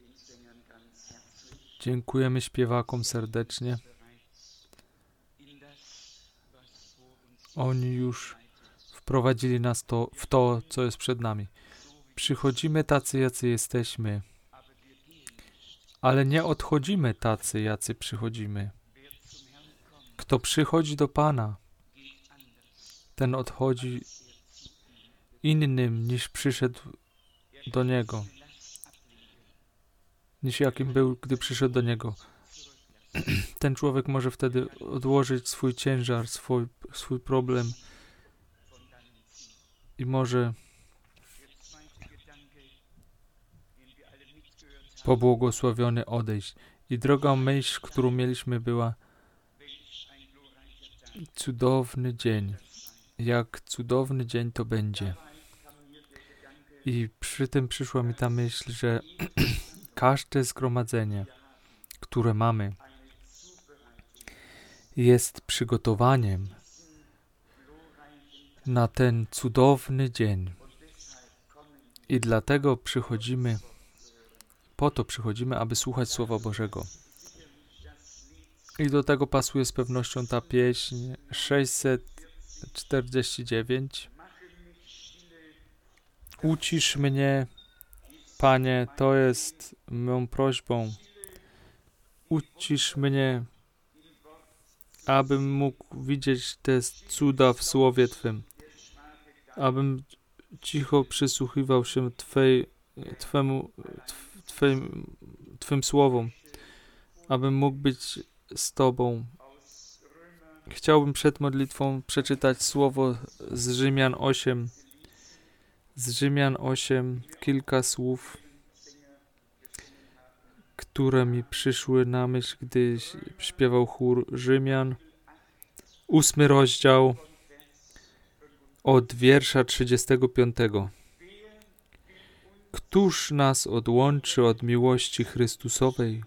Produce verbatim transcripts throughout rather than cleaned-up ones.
Dziękujemy śpiewakom serdecznie. Oni już wprowadzili nas to, w to, co jest przed nami. Przychodzimy tacy, jacy jesteśmy, ale nie odchodzimy tacy, jacy przychodzimy. Kto przychodzi do Pana, ten odchodzi innym, niż przyszedł do Niego. Niż jakim był, gdy przyszedł do Niego. Ten człowiek może wtedy odłożyć swój ciężar, swój, swój problem i może pobłogosławiony odejść. I droga myśl, którą mieliśmy, była cudowny dzień. Jak cudowny dzień to będzie. I przy tym przyszła mi ta myśl, że każde zgromadzenie, które mamy, jest przygotowaniem na ten cudowny dzień. I dlatego przychodzimy, po to przychodzimy, aby słuchać Słowa Bożego. I do tego pasuje z pewnością ta pieśń sześćset czterdzieści dziewięć. Ucisz mnie, Panie, to jest moją prośbą. Ucisz mnie, abym mógł widzieć te cuda w Słowie Twym. Abym cicho przysłuchiwał się Twej, Twemu, Twym, Twym słowom. Abym mógł być z Tobą. Chciałbym przed modlitwą przeczytać słowo z Rzymian osiem. Z Rzymian osiem kilka słów, które mi przyszły na myśl, gdy śpiewał chór Rzymian. Ósmy rozdział od wiersza trzydziestego piątego. Któż nas odłączy od miłości Chrystusowej?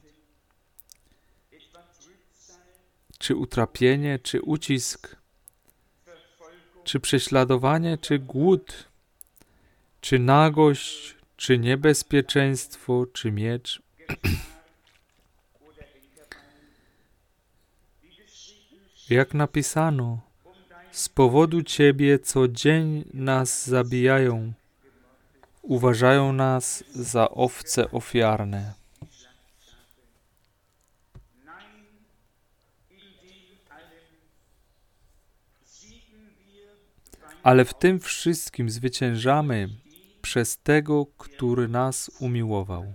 Czy utrapienie, czy ucisk, czy prześladowanie, czy głód, czy nagość, czy niebezpieczeństwo, czy miecz? Jak napisano, z powodu Ciebie co dzień nas zabijają, uważają nas za owce ofiarne. Ale w tym wszystkim zwyciężamy przez Tego, który nas umiłował.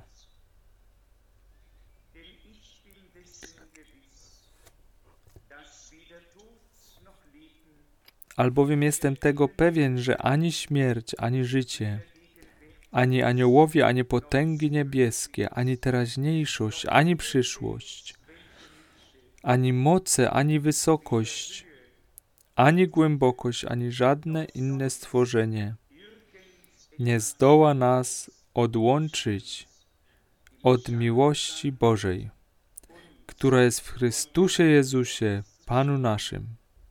Albowiem jestem tego pewien, że ani śmierć, ani życie, ani aniołowie, ani potęgi niebieskie, ani teraźniejszość, ani przyszłość, ani moce, ani wysokość, ani głębokość, ani żadne inne stworzenie nie zdoła nas odłączyć od miłości Bożej, która jest w Chrystusie Jezusie, Panu naszym.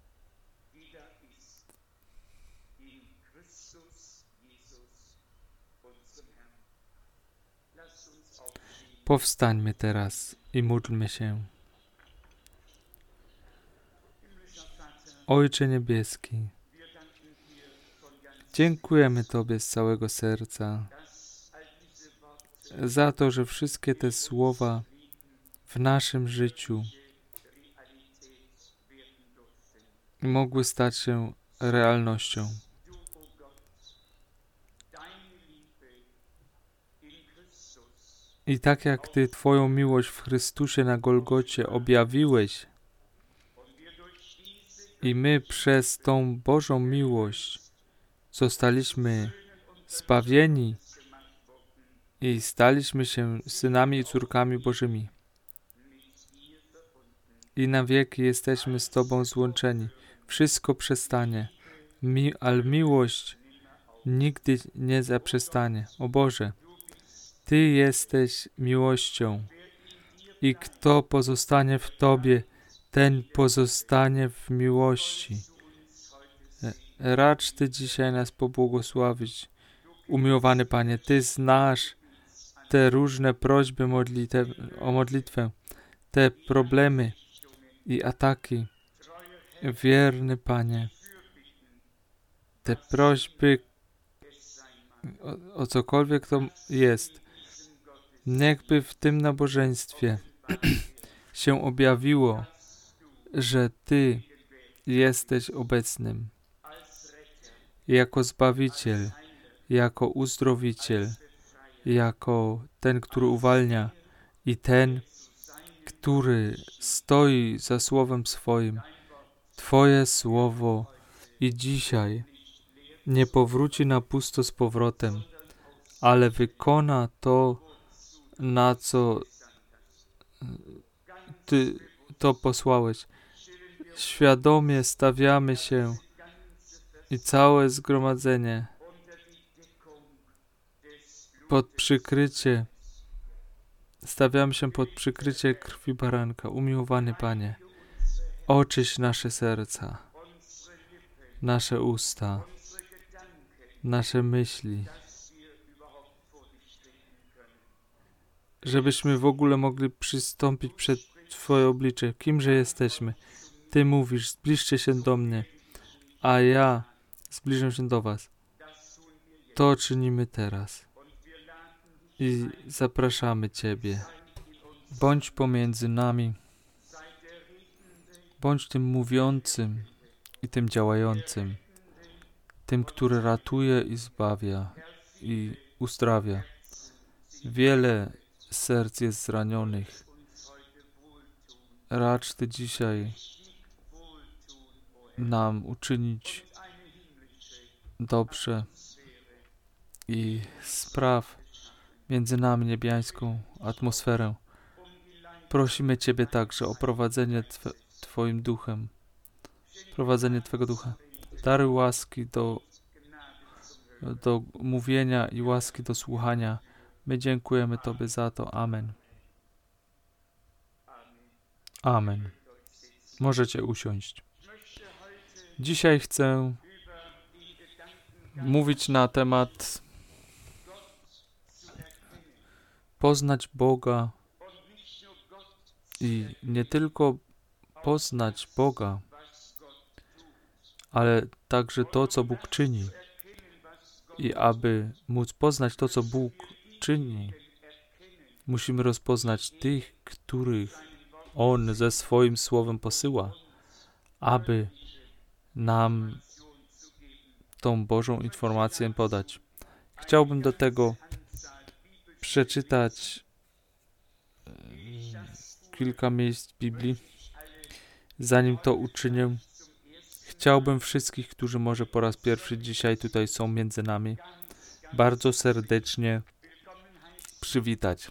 Powstańmy teraz i módlmy się. Ojcze Niebieski, dziękujemy Tobie z całego serca za to, że wszystkie te słowa w naszym życiu mogły stać się realnością. I tak jak Ty Twoją miłość w Chrystusie na Golgocie objawiłeś i my przez tą Bożą miłość zostaliśmy zbawieni i staliśmy się synami i córkami Bożymi. I na wieki jesteśmy z Tobą złączeni. Wszystko przestanie, Mi, ale miłość nigdy nie zaprzestanie. O Boże, Ty jesteś miłością i kto pozostanie w Tobie, ten pozostanie w miłości. Racz Ty dzisiaj nas pobłogosławić. Umiłowany Panie, Ty znasz te różne prośby modlitew, o modlitwę, te problemy i ataki. Wierny Panie, te prośby o, o cokolwiek to jest, niechby w tym nabożeństwie się objawiło, że Ty jesteś obecnym jako Zbawiciel, jako Uzdrowiciel, jako ten, który uwalnia i ten, który stoi za Słowem swoim. Twoje Słowo i dzisiaj nie powróci na pusto z powrotem, ale wykona to, na co Ty to posłałeś. Świadomie stawiamy się i całe zgromadzenie pod przykrycie, stawiamy się pod przykrycie krwi baranka. Umiłowany Panie, oczyść nasze serca, nasze usta, nasze myśli, żebyśmy w ogóle mogli przystąpić przed Twoje oblicze. Kimże jesteśmy? Ty mówisz, zbliżcie się do mnie, a ja zbliżę się do was. To czynimy teraz i zapraszamy Ciebie. Bądź pomiędzy nami, bądź tym mówiącym i tym działającym, tym, który ratuje i zbawia i uzdrawia. Wiele serc jest zranionych. Racz Ty dzisiaj nam uczynić dobrze i spraw między nami niebiańską atmosferę. Prosimy Ciebie także o prowadzenie Twe, Twoim duchem, prowadzenie Twego ducha. Daruj łaski do, do mówienia i łaski do słuchania. My dziękujemy Tobie za to. Amen. Amen. Możecie usiąść. Dzisiaj chcę mówić na temat poznać Boga i nie tylko poznać Boga, ale także to, co Bóg czyni. I aby móc poznać to, co Bóg czyni, musimy rozpoznać tych, których On ze swoim Słowem posyła, aby nam tą Bożą informację podać. Chciałbym do tego przeczytać kilka miejsc Biblii. Zanim to uczynię, chciałbym wszystkich, którzy może po raz pierwszy dzisiaj tutaj są między nami, bardzo serdecznie przywitać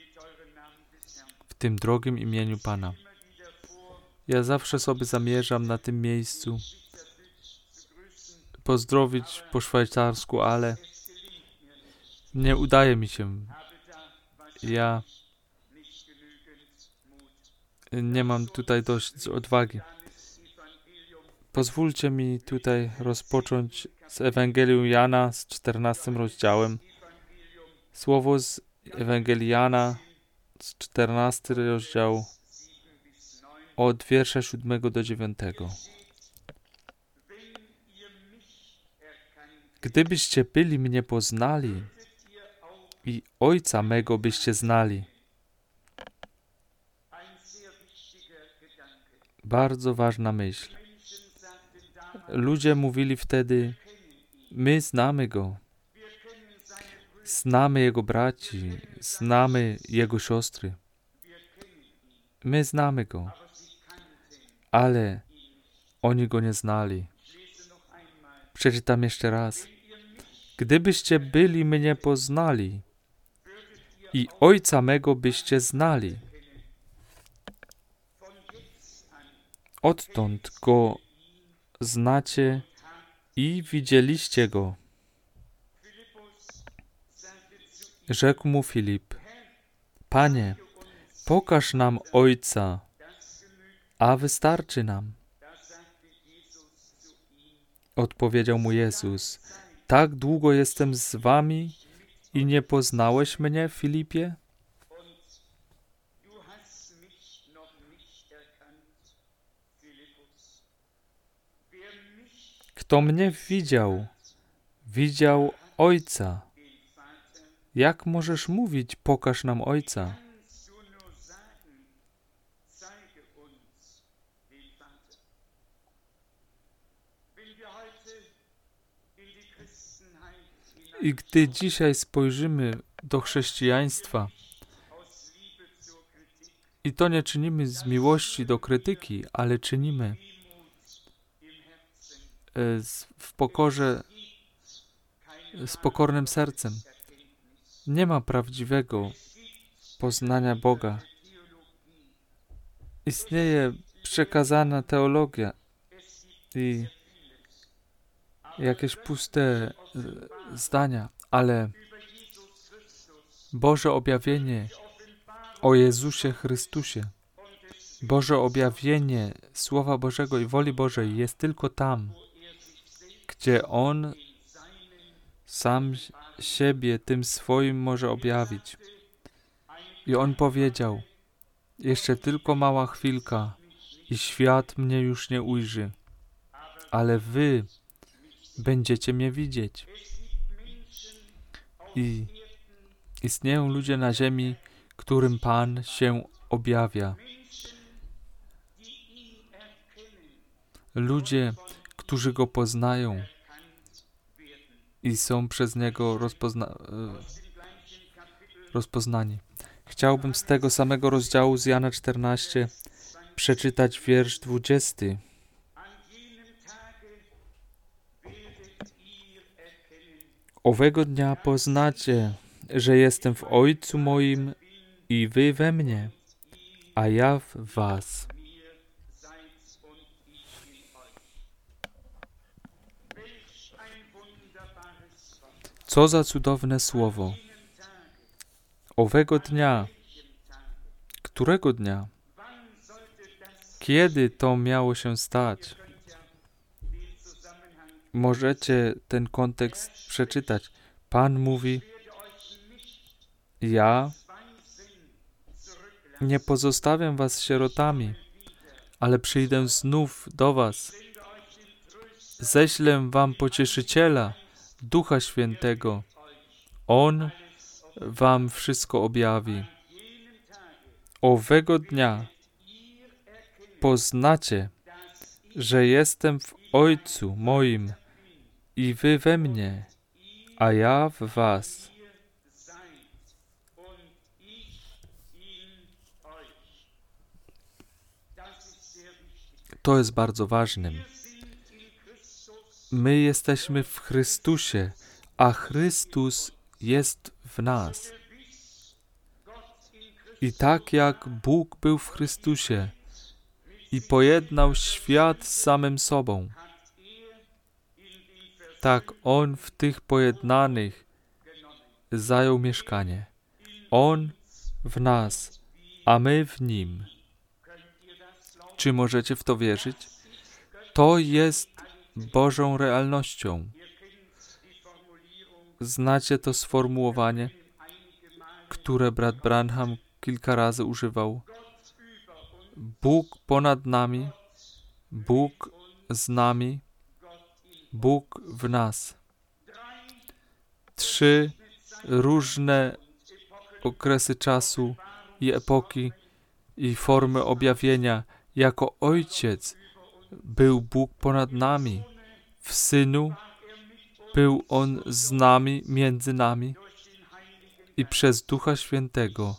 w tym drogim imieniu Pana. Ja zawsze sobie zamierzam na tym miejscu pozdrowić po szwajcarsku, ale nie udaje mi się. Ja nie mam tutaj dość odwagi. Pozwólcie mi tutaj rozpocząć z Ewangelią Jana z czternastym rozdziałem. Słowo z Ewangelii Jana z czternastego rozdziału od wiersza siódmego do dziewiątego. Gdybyście byli mnie poznali i Ojca mego byście znali. Bardzo ważna myśl. Ludzie mówili wtedy, my znamy Go. Znamy Jego braci, znamy Jego siostry. My znamy Go. Ale oni Go nie znali. Przeczytam jeszcze raz. Gdybyście byli mnie poznali i Ojca mego byście znali. Odtąd Go znacie i widzieliście Go. Rzekł mu Filip, Panie, pokaż nam Ojca, a wystarczy nam. Odpowiedział mu Jezus, tak długo jestem z wami I nie poznałeś mnie, Filipie? Kto mnie widział, widział Ojca. Jak możesz mówić, pokaż nam Ojca? I gdy dzisiaj spojrzymy do chrześcijaństwa, i to nie czynimy z miłości do krytyki, ale czynimy w pokorze, z pokornym sercem. Nie ma prawdziwego poznania Boga. Istnieje przekazana teologia i jakieś puste zdania, ale Boże objawienie o Jezusie Chrystusie, Boże objawienie Słowa Bożego i woli Bożej jest tylko tam, gdzie On sam siebie tym swoim może objawić. I On powiedział, jeszcze tylko mała chwilka i świat mnie już nie ujrzy, ale wy będziecie mnie widzieć. I istnieją ludzie na ziemi, którym Pan się objawia. Ludzie, którzy Go poznają i są przez Niego rozpozna- rozpoznani. Chciałbym z tego samego rozdziału z Jana czternaście przeczytać wiersz dwudziesty. Owego dnia poznacie, że jestem w Ojcu moim i wy we mnie, a ja w was. Co za cudowne słowo. Owego dnia. Którego dnia? Kiedy to miało się stać? Możecie ten kontekst przeczytać. Pan mówi, ja nie pozostawiam was sierotami, ale przyjdę znów do was. Ześlę wam Pocieszyciela, Ducha Świętego. On wam wszystko objawi. Owego dnia poznacie, że jestem w Ojcu moim i wy we mnie, a ja w was. To jest bardzo ważnym. My jesteśmy w Chrystusie, a Chrystus jest w nas. I tak jak Bóg był w Chrystusie i pojednał świat z samym sobą, tak On w tych pojednanych zajął mieszkanie. On w nas, a my w Nim. Czy możecie w to wierzyć? To jest Bożą realnością. Znacie to sformułowanie, które brat Branham kilka razy używał. Bóg ponad nami, Bóg z nami, Bóg w nas. Trzy różne okresy czasu i epoki i formy objawienia. Jako Ojciec był Bóg ponad nami. W Synu był On z nami, między nami i przez Ducha Świętego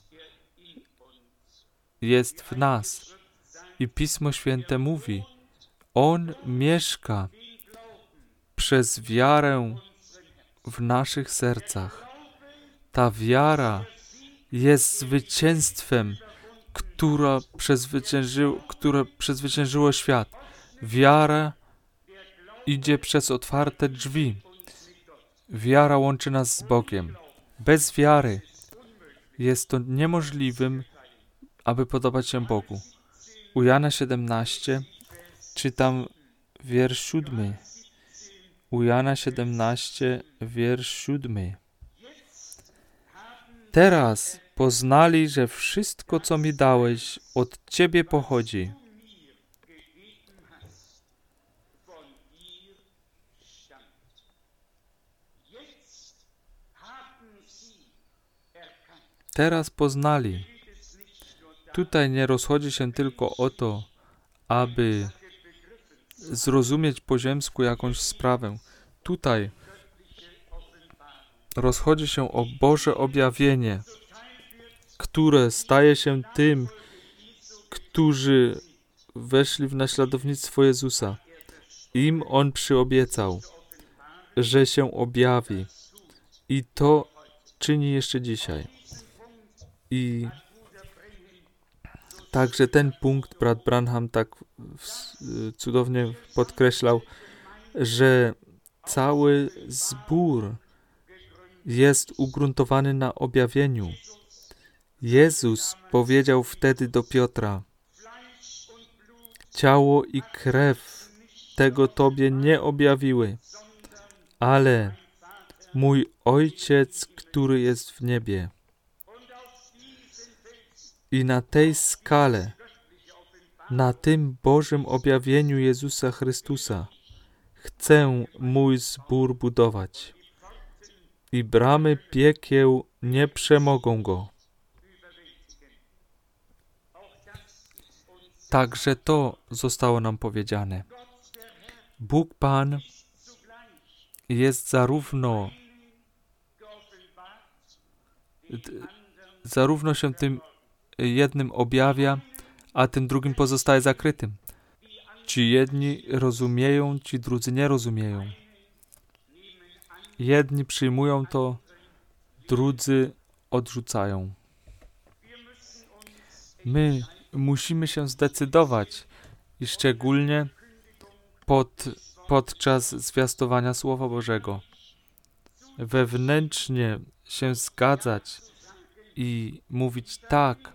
jest w nas. I Pismo Święte mówi, On mieszka przez wiarę w naszych sercach. Ta wiara jest zwycięstwem, która przezwyciężyło, które przezwyciężyło świat. Wiara idzie przez otwarte drzwi. Wiara łączy nas z Bogiem. Bez wiary jest to niemożliwym, aby podobać się Bogu. U Jana siedemnaście czytam wiersz siódmy. U Jana siedemnaście, wiersz siódmy. Teraz poznali, że wszystko, co mi dałeś, od Ciebie pochodzi. Teraz poznali. Tutaj nie rozchodzi się tylko o to, aby zrozumieć po ziemsku jakąś sprawę. Tutaj rozchodzi się o Boże objawienie, które staje się tym, którzy weszli w naśladownictwo Jezusa. Im On przyobiecał, że się objawi. I to czyni jeszcze dzisiaj. I także ten punkt brat Branham tak cudownie podkreślał, że cały zbór jest ugruntowany na objawieniu. Jezus powiedział wtedy do Piotra: ciało i krew tego Tobie nie objawiły, ale mój Ojciec, który jest w niebie. I na tej skale, na tym Bożym objawieniu Jezusa Chrystusa, chcę mój zbór budować. I bramy piekieł nie przemogą go. Także to zostało nam powiedziane. Bóg Pan jest zarówno zarówno się tym jednym objawia, a tym drugim pozostaje zakrytym. Ci jedni rozumieją, ci drudzy nie rozumieją. Jedni przyjmują to, drudzy odrzucają. My musimy się zdecydować i szczególnie pod, podczas zwiastowania Słowa Bożego wewnętrznie się zgadzać i mówić tak.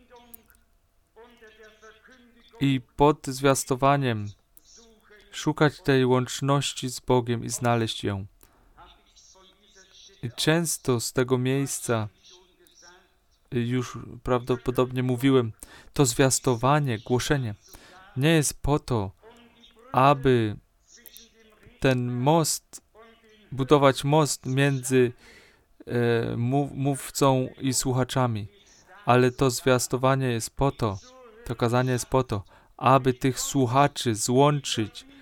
I pod zwiastowaniem szukać tej łączności z Bogiem i znaleźć ją. I często z tego miejsca, już prawdopodobnie mówiłem, to zwiastowanie, głoszenie nie jest po to, aby ten most, budować most między e, mów, mówcą i słuchaczami, ale to zwiastowanie jest po to, to kazanie jest po to, aby tych słuchaczy złączyć e,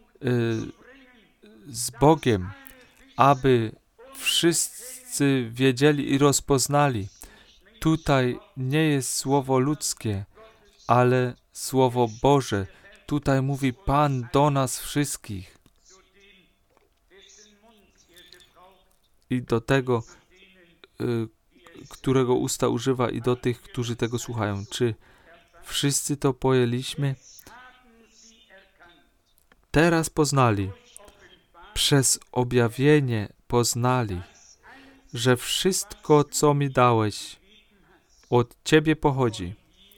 z Bogiem, aby wszyscy wiedzieli i rozpoznali. Tutaj nie jest słowo ludzkie, ale słowo Boże. Tutaj mówi Pan do nas wszystkich. I do tego, y, którego usta używa, i do tych, którzy tego słuchają. Czy wszyscy to pojęliśmy? Teraz poznali, przez objawienie poznali, że wszystko, co mi dałeś, od Ciebie pochodzi.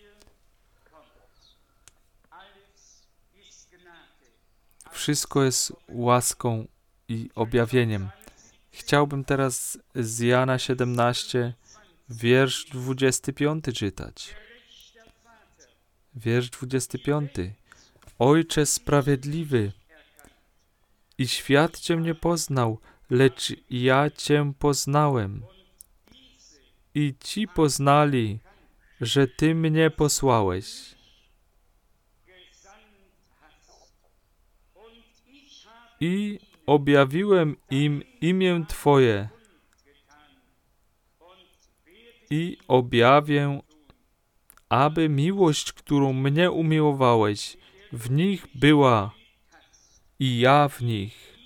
Wszystko jest łaską i objawieniem. Chciałbym teraz z Jana siedemnaście, wiersz dwudziesty piąty czytać. Wiersz dwudziesty piąty. Ojcze sprawiedliwy, i świat Cię nie poznał, lecz ja Cię poznałem. I ci poznali, że Ty mnie posłałeś. I objawiłem im imię Twoje. I objawię, aby miłość, którą mnie umiłowałeś, w nich była i ja w nich.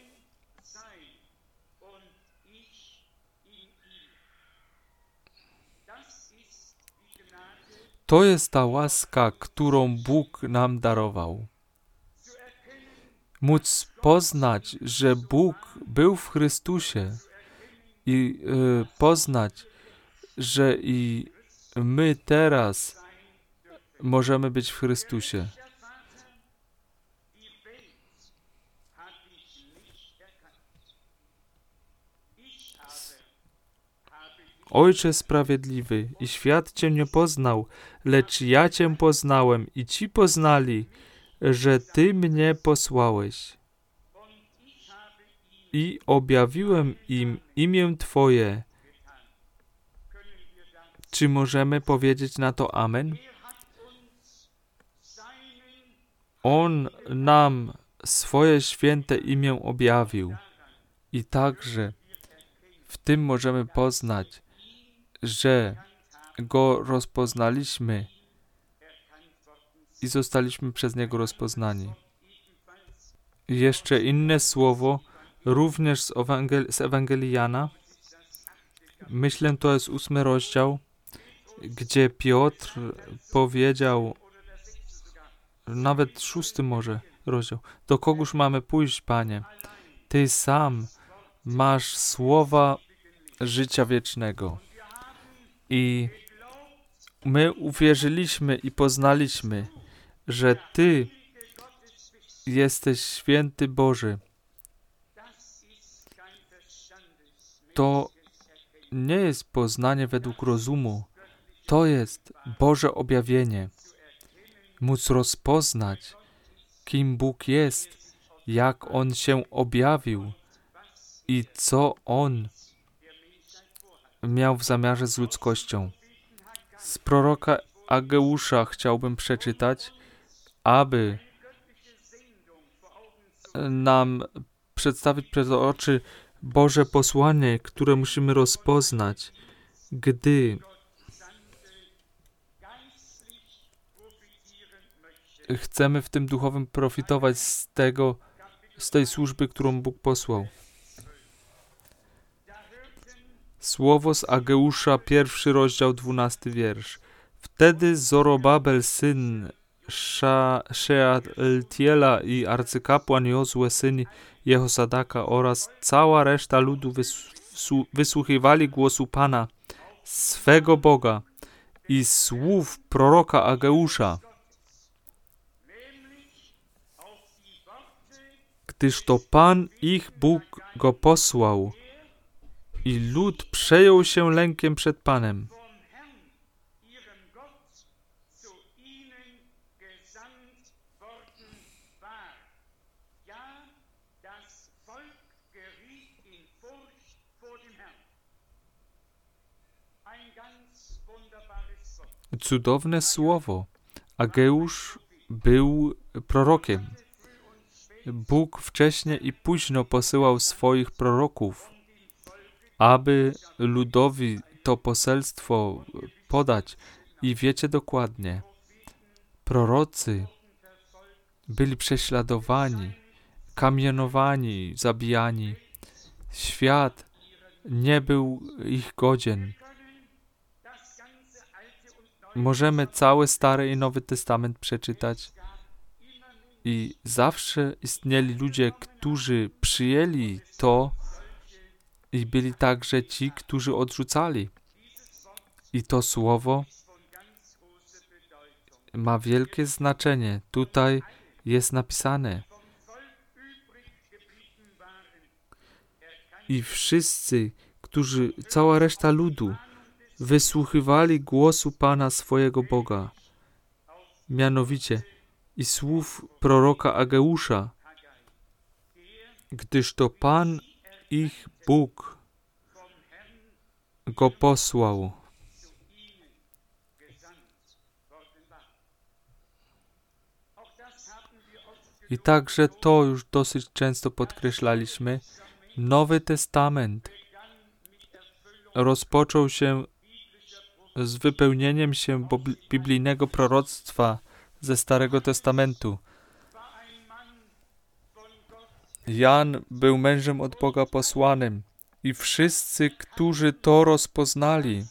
To jest ta łaska, którą Bóg nam darował. Móc poznać, że Bóg był w Chrystusie i y, poznać, że i my teraz możemy być w Chrystusie. Ojcze sprawiedliwy, i świat Cię nie poznał, lecz ja Cię poznałem i ci poznali, że Ty mnie posłałeś. I objawiłem im imię Twoje. Czy możemy powiedzieć na to amen? On nam swoje święte imię objawił. I także w tym możemy poznać, że Go rozpoznaliśmy i zostaliśmy przez Niego rozpoznani. I jeszcze inne słowo, również z, Ewangel- z Ewangelii Jana. Myślę, to jest ósmy rozdział, gdzie Piotr powiedział, nawet szósty może rozdział, do kogóż mamy pójść, Panie? Ty sam masz słowa życia wiecznego. I my uwierzyliśmy i poznaliśmy, że Ty jesteś święty Boży. To nie jest poznanie według rozumu. To jest Boże objawienie. Móc rozpoznać, kim Bóg jest, jak On się objawił i co On miał w zamiarze z ludzkością. Z proroka Ageusza chciałbym przeczytać, aby nam przedstawić przed oczy Boże posłanie, które musimy rozpoznać, gdy chcemy w tym duchowym profitować z tego, z tej służby, którą Bóg posłał. Słowo z Ageusza, pierwszy rozdział, dwunasty wiersz. Wtedy Zorobabel, syn Szealtiela i arcykapłan Jozue, syn Jehosadaka oraz cała reszta ludu wysłu- wysłuchiwali głosu Pana, swego Boga i słów proroka Ageusza. Gdyż to Pan ich Bóg go posłał i lud przejął się lękiem przed Panem. Cudowne słowo. Ageusz był prorokiem. Bóg wcześnie i późno posyłał swoich proroków, aby ludowi to poselstwo podać. I wiecie dokładnie, prorocy byli prześladowani, kamienowani, zabijani. Świat nie był ich godzien. Możemy cały Stary i Nowy Testament przeczytać i zawsze istnieli ludzie, którzy przyjęli to i byli także ci, którzy odrzucali. I to słowo ma wielkie znaczenie. Tutaj jest napisane. I wszyscy, którzy, cała reszta ludu, wysłuchiwali głosu Pana swojego Boga, mianowicie i słów proroka Ageusza, gdyż to Pan ich Bóg go posłał. I także to już dosyć często podkreślaliśmy. Nowy Testament rozpoczął się z wypełnieniem się biblijnego proroctwa ze Starego Testamentu. Jan był mężem od Boga posłanym i wszyscy, którzy to rozpoznali,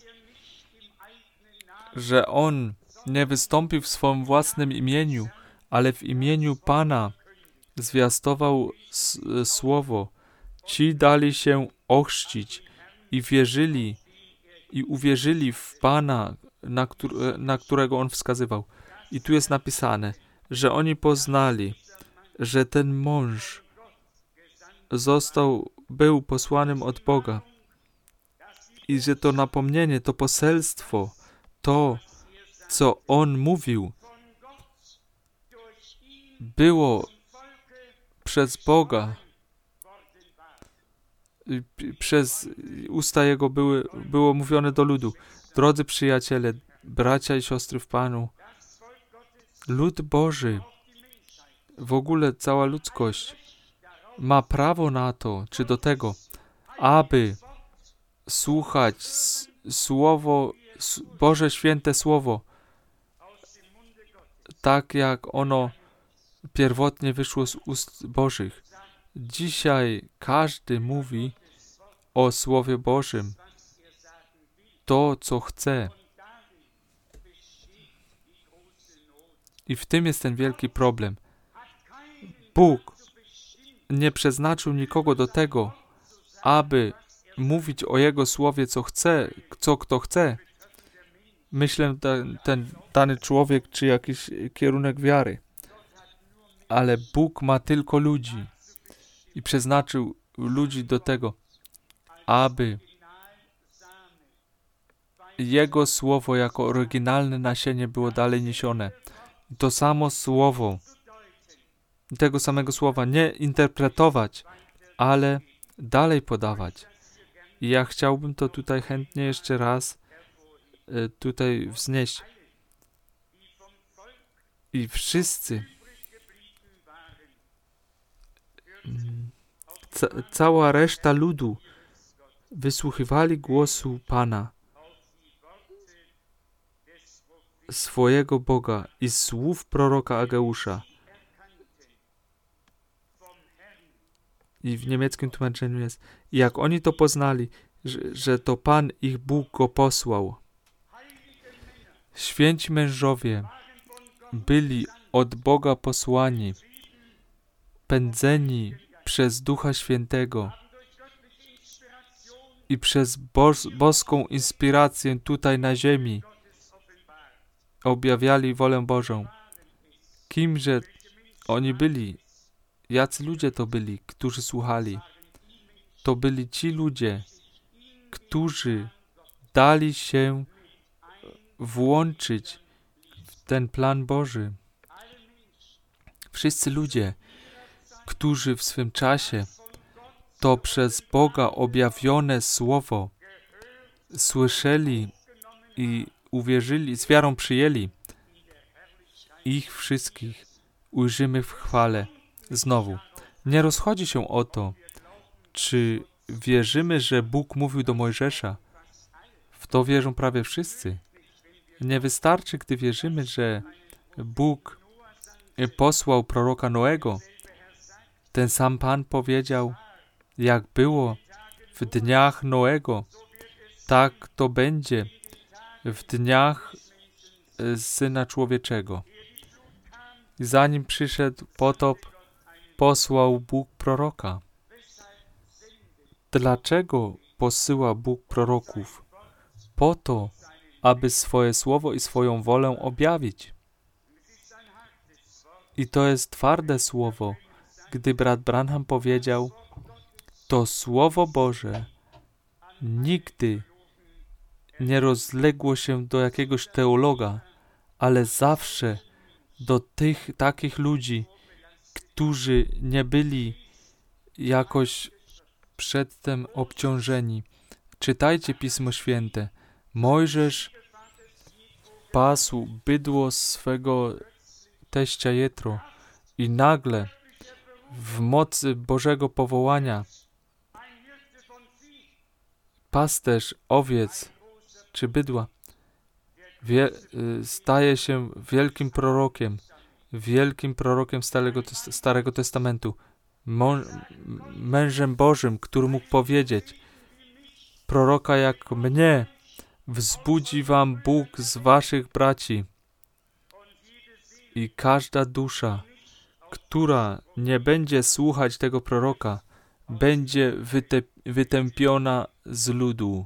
że on nie wystąpił w swym własnym imieniu, ale w imieniu Pana zwiastował s- słowo, ci dali się ochrzcić i wierzyli i uwierzyli w Pana, na, któr- na którego on wskazywał. I tu jest napisane, że oni poznali, że ten mąż został, był posłanym od Boga i że to napomnienie, to poselstwo, to, co On mówił, było przez Boga, przez usta Jego były, było mówione do ludu. Drodzy przyjaciele, bracia i siostry w Panu, lud Boży, w ogóle cała ludzkość ma prawo na to, czy do tego, aby słuchać Słowo, Boże Święte Słowo, tak jak ono pierwotnie wyszło z ust Bożych. Dzisiaj każdy mówi o Słowie Bożym to, co chce. I w tym jest ten wielki problem. Bóg nie przeznaczył nikogo do tego, aby mówić o Jego Słowie, co chce, co kto chce. Myślę, ten, ten dany człowiek, czy jakiś kierunek wiary. Ale Bóg ma tylko ludzi i przeznaczył ludzi do tego, aby Jego Słowo jako oryginalne nasienie było dalej niesione. To samo Słowo, tego samego Słowa nie interpretować, ale dalej podawać. I ja chciałbym to tutaj chętnie jeszcze raz y, tutaj wznieść. I wszyscy, ca- cała reszta ludu wysłuchiwali głosu Pana, swojego Boga i słów proroka Ageusza. I w niemieckim tłumaczeniu jest, jak oni to poznali, że, że to Pan ich Bóg go posłał. Święci mężowie byli od Boga posłani, pędzeni przez Ducha Świętego i przez bos- boską inspirację tutaj na ziemi objawiali wolę Bożą. Kimże oni byli? Jacy ludzie to byli, którzy słuchali? To byli ci ludzie, którzy dali się włączyć w ten plan Boży. Wszyscy ludzie, którzy w swym czasie to przez Boga objawione Słowo słyszeli i uwierzyli, z wiarą przyjęli, ich wszystkich ujrzymy w chwale. Znowu, nie rozchodzi się o to, czy wierzymy, że Bóg mówił do Mojżesza. W to wierzą prawie wszyscy. Nie wystarczy, gdy wierzymy, że Bóg posłał proroka Noego. Ten sam Pan powiedział, jak było w dniach Noego, tak to będzie w dniach Syna Człowieczego. Zanim przyszedł potop, posłał Bóg proroka. Dlaczego posyła Bóg proroków? Po to, aby swoje słowo i swoją wolę objawić. I to jest twarde słowo. Gdy brat Branham powiedział, to Słowo Boże nigdy nie rozległo się do jakiegoś teologa, ale zawsze do tych takich ludzi, którzy nie byli jakoś przedtem obciążeni. Czytajcie Pismo Święte. Mojżesz pasł bydło swego teścia Jetro i nagle w mocy Bożego powołania pasterz owiec czy bydła wie, staje się wielkim prorokiem, wielkim prorokiem Starego, Starego Testamentu, mą, mężem Bożym, który mógł powiedzieć, proroka jak mnie wzbudzi wam Bóg z waszych braci i każda dusza, która nie będzie słuchać tego proroka, będzie wyte- wytępiona z ludu.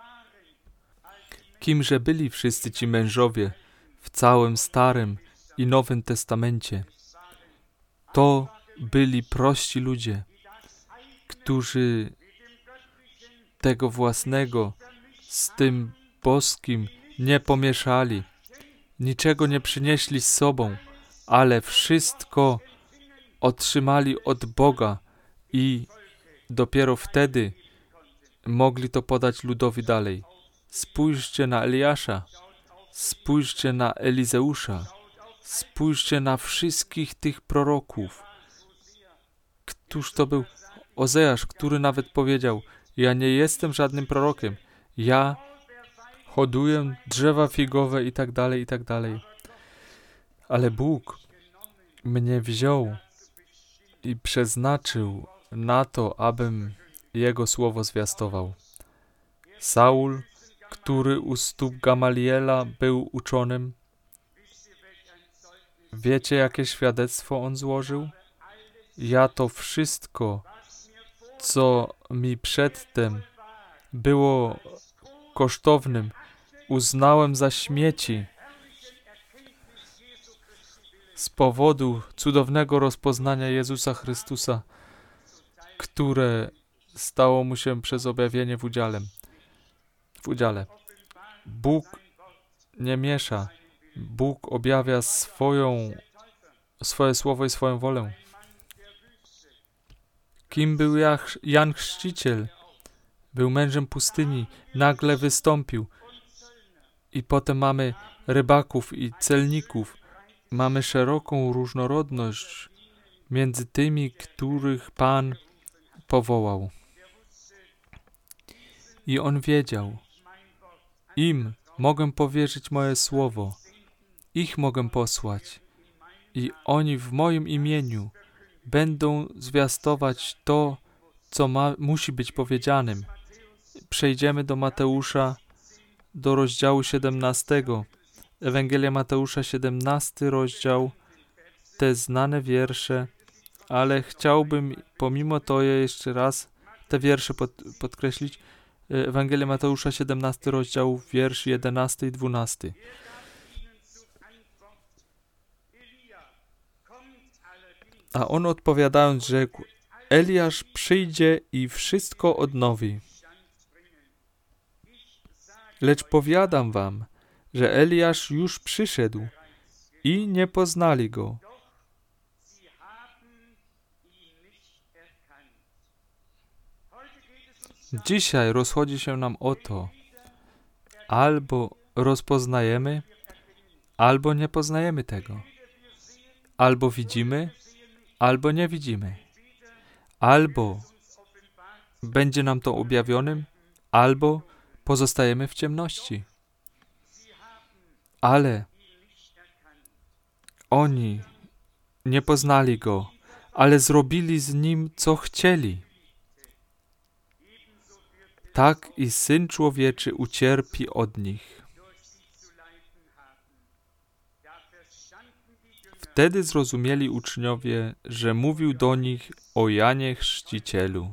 Kimże byli wszyscy ci mężowie w całym Starym i Nowym Testamencie? To byli prości ludzie, którzy tego własnego z tym boskim nie pomieszali, niczego nie przynieśli z sobą, ale wszystko otrzymali od Boga i dopiero wtedy mogli to podać ludowi dalej. Spójrzcie na Eliasza, spójrzcie na Elizeusza, spójrzcie na wszystkich tych proroków. Któż to był? Ozeasz, który nawet powiedział: ja nie jestem żadnym prorokiem, ja hoduję drzewa figowe i tak dalej, i tak dalej. Ale Bóg mnie wziął i przeznaczył na to, abym Jego słowo zwiastował. Saul, który u stóp Gamaliela był uczonym, wiecie, jakie świadectwo on złożył? Ja to wszystko, co mi przedtem było kosztownym, uznałem za śmieci z powodu cudownego rozpoznania Jezusa Chrystusa, które stało mu się przez objawienie w udziale. W udziale. Bóg nie miesza. Bóg objawia swoją, swoje słowo i swoją wolę. Kim był Jan Chrzciciel? Był mężem pustyni. Nagle wystąpił. I potem mamy rybaków i celników. Mamy szeroką różnorodność między tymi, których Pan powołał. I on wiedział, im mogę powierzyć moje słowo, ich mogę posłać i oni w moim imieniu będą zwiastować to, co ma, musi być powiedzianym. Przejdziemy do Mateusza, do rozdziału siedemnastego. Ewangelia Mateusza, siedemnasty rozdział, te znane wiersze, ale chciałbym pomimo to je jeszcze raz te wiersze pod, podkreślić. Ewangelia Mateusza, siedemnasty rozdział, wiersz jedenasty i dwunasty. A on odpowiadając rzekł: Eliasz przyjdzie i wszystko odnowi. Lecz powiadam wam, że Eliasz już przyszedł i nie poznali go. Dzisiaj rozchodzi się nam o to, albo rozpoznajemy, albo nie poznajemy tego. Albo widzimy, albo nie widzimy. Albo będzie nam to objawionym, albo pozostajemy w ciemności. Ale oni nie poznali Go, ale zrobili z Nim, co chcieli. Tak i Syn Człowieczy ucierpi od nich. Wtedy zrozumieli uczniowie, że mówił do nich o Janie Chrzcicielu.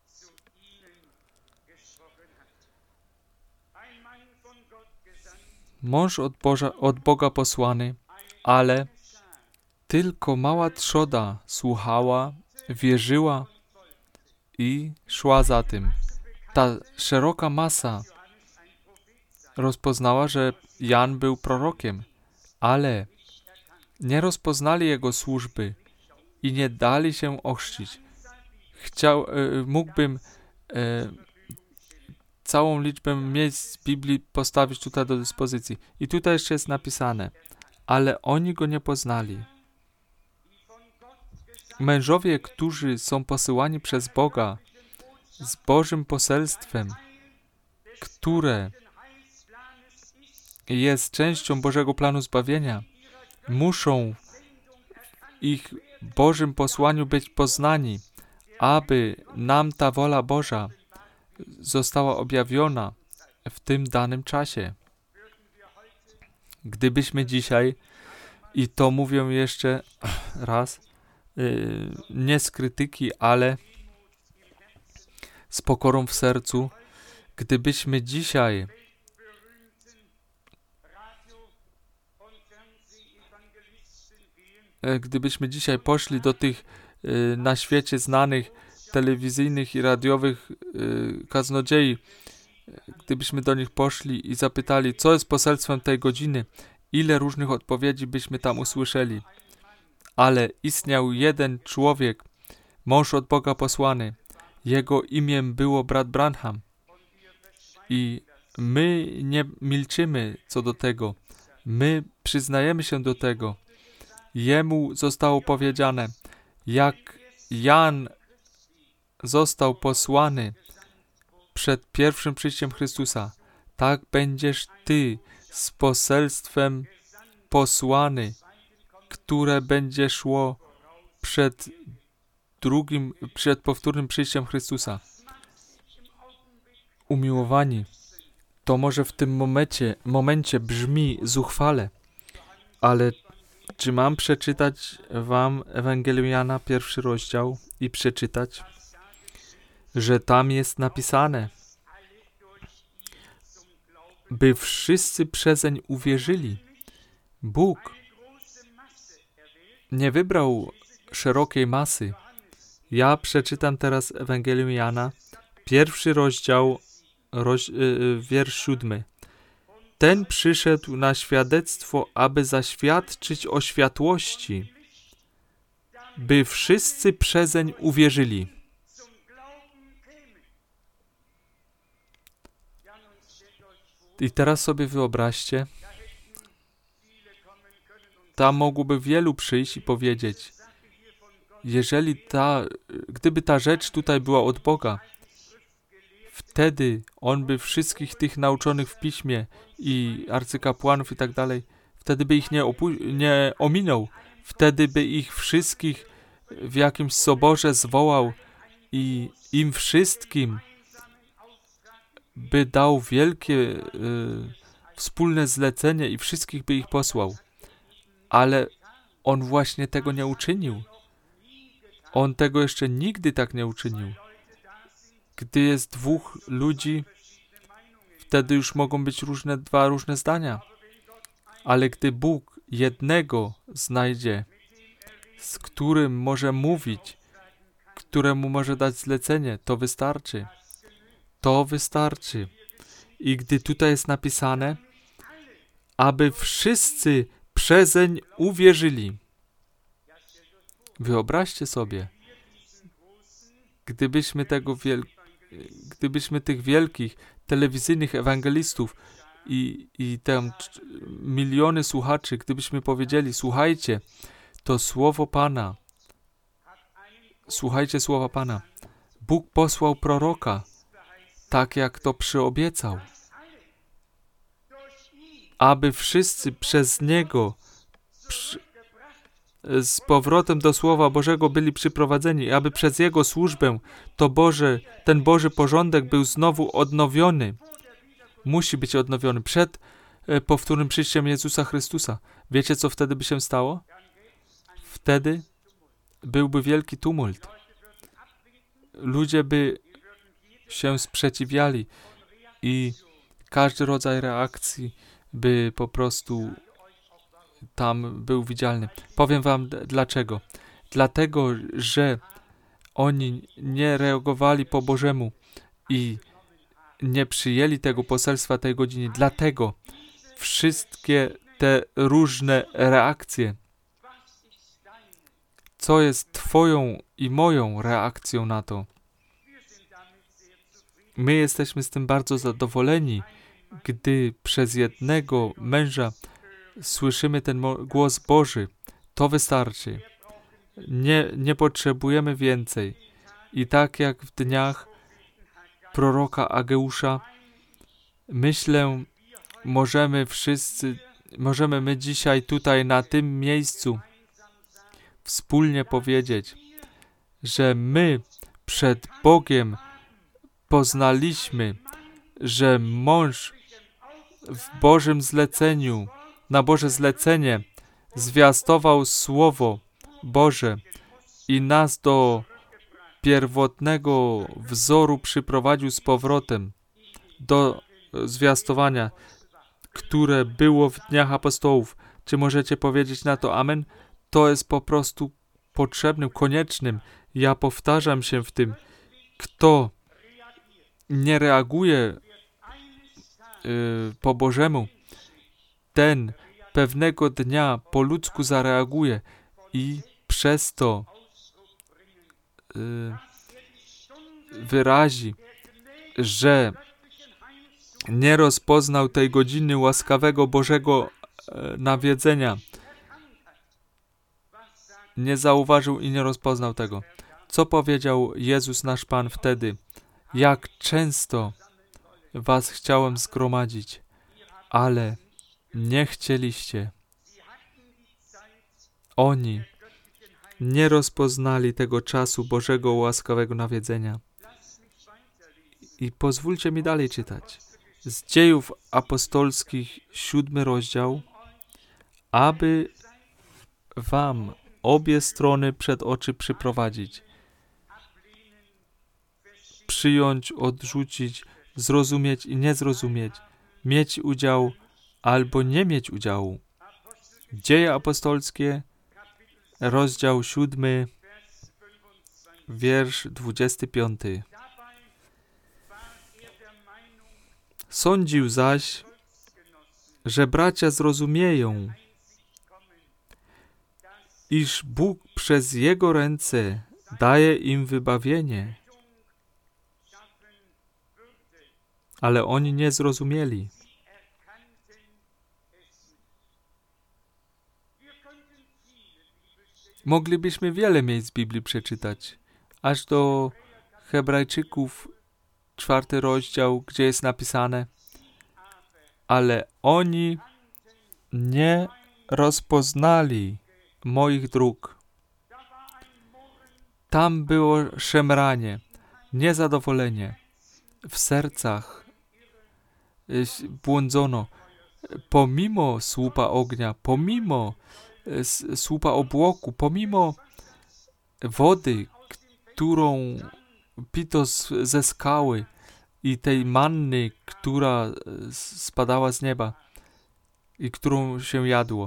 Mąż od, Boża, od Boga posłany, ale tylko mała trzoda słuchała, wierzyła i szła za tym. Ta szeroka masa rozpoznała, że Jan był prorokiem, ale nie rozpoznali jego służby i nie dali się ochrzcić. Chciał, e, mógłbym e, całą liczbę miejsc z Biblii postawić tutaj do dyspozycji. I tutaj jeszcze jest napisane, ale oni go nie poznali. Mężowie, którzy są posyłani przez Boga z Bożym poselstwem, które jest częścią Bożego planu zbawienia, muszą w ich Bożym posłaniu być poznani, aby nam ta wola Boża została objawiona w tym danym czasie. Gdybyśmy dzisiaj, i to mówię jeszcze raz, yy, nie z krytyki, ale z pokorą w sercu, gdybyśmy dzisiaj gdybyśmy dzisiaj poszli do tych yy, na świecie znanych telewizyjnych i radiowych yy, kaznodziei, gdybyśmy do nich poszli i zapytali, co jest poselstwem tej godziny, ile różnych odpowiedzi byśmy tam usłyszeli. Ale istniał jeden człowiek, mąż od Boga posłany. Jego imię było brat Branham. I my nie milczymy co do tego. My przyznajemy się do tego. Jemu zostało powiedziane, jak Jan został posłany przed pierwszym przyjściem Chrystusa, tak będziesz ty z poselstwem posłany, które będzie szło przed drugim, przed powtórnym przyjściem Chrystusa. Umiłowani, to może w tym momencie, momencie brzmi zuchwale, ale czy mam przeczytać wam Ewangelię Jana, pierwszy rozdział i przeczytać, że tam jest napisane, by wszyscy przezeń uwierzyli. Bóg nie wybrał szerokiej masy. Ja przeczytam teraz Ewangelię Jana, pierwszy rozdział, roz, yy, wiersz siódmy. Ten przyszedł na świadectwo, aby zaświadczyć o światłości, by wszyscy przezeń uwierzyli. I teraz sobie wyobraźcie, tam mogłoby wielu przyjść i powiedzieć, jeżeli ta, gdyby ta rzecz tutaj była od Boga, wtedy On by wszystkich tych nauczonych w Piśmie i arcykapłanów i tak dalej, wtedy by ich nie, opu- nie ominął, wtedy by ich wszystkich w jakimś soborze zwołał i im wszystkim by dał wielkie y, wspólne zlecenie i wszystkich by ich posłał. Ale On właśnie tego nie uczynił. On tego jeszcze nigdy tak nie uczynił. Gdy jest dwóch ludzi, wtedy już mogą być różne, dwa różne zdania. Ale gdy Bóg jednego znajdzie, z którym może mówić, któremu może dać zlecenie, to wystarczy. To wystarczy. I gdy tutaj jest napisane, aby wszyscy przezeń uwierzyli. Wyobraźcie sobie, gdybyśmy tego wiel... gdybyśmy tych wielkich telewizyjnych ewangelistów i, i tam miliony słuchaczy, gdybyśmy powiedzieli, słuchajcie, to słowo Pana, słuchajcie słowa Pana, Bóg posłał proroka, tak jak to przyobiecał, aby wszyscy przez Niego przy, z powrotem do Słowa Bożego byli przyprowadzeni, aby przez Jego służbę to Boże, ten Boży porządek był znowu odnowiony. Musi być odnowiony przed e, powtórnym przyjściem Jezusa Chrystusa. Wiecie, co wtedy by się stało? Wtedy byłby wielki tumult. Ludzie by się sprzeciwiali i każdy rodzaj reakcji by po prostu tam był widzialny. Powiem wam d- dlaczego. Dlatego, że oni nie reagowali po Bożemu i nie przyjęli tego poselstwa tej godziny. Dlatego wszystkie te różne reakcje, co jest twoją i moją reakcją na to? My jesteśmy z tym bardzo zadowoleni, gdy przez jednego męża słyszymy ten mo- głos Boży. To wystarczy. Nie, nie potrzebujemy więcej. I tak jak w dniach proroka Ageusza, myślę, możemy wszyscy, możemy my dzisiaj tutaj na tym miejscu wspólnie powiedzieć, że my przed Bogiem poznaliśmy, że mąż w Bożym zleceniu, na Boże zlecenie zwiastował Słowo Boże i nas do pierwotnego wzoru przyprowadził z powrotem do zwiastowania, które było w dniach apostołów. Czy możecie powiedzieć na to amen? To jest po prostu potrzebnym, koniecznym. Ja powtarzam się w tym. Kto nie reaguje yy, po Bożemu, ten pewnego dnia po ludzku zareaguje i przez to yy, wyrazi, że nie rozpoznał tej godziny łaskawego Bożego e, nawiedzenia. Nie zauważył i nie rozpoznał tego. Co powiedział Jezus nasz Pan wtedy? Jak często was chciałem zgromadzić, ale nie chcieliście. Oni nie rozpoznali tego czasu Bożego łaskawego nawiedzenia. I pozwólcie mi dalej czytać. Z Dziejów Apostolskich, siódmy rozdział, aby wam obie strony przed oczy przyprowadzić, przyjąć, odrzucić, zrozumieć i nie zrozumieć, mieć udział albo nie mieć udziału. Dzieje apostolskie, rozdział siódmy, wiersz dwudziesty piąty. Sądził zaś, że bracia zrozumieją, iż Bóg przez Jego ręce daje im wybawienie. Ale oni nie zrozumieli. Moglibyśmy wiele miejsc Biblii przeczytać, aż do Hebrajczyków, czwarty rozdział, gdzie jest napisane, ale oni nie rozpoznali moich dróg. Tam było szemranie, niezadowolenie. W sercach błądzono. Pomimo słupa ognia, pomimo słupa obłoku, pomimo wody, którą pito ze skały i tej manny, która spadała z nieba i którą się jadło.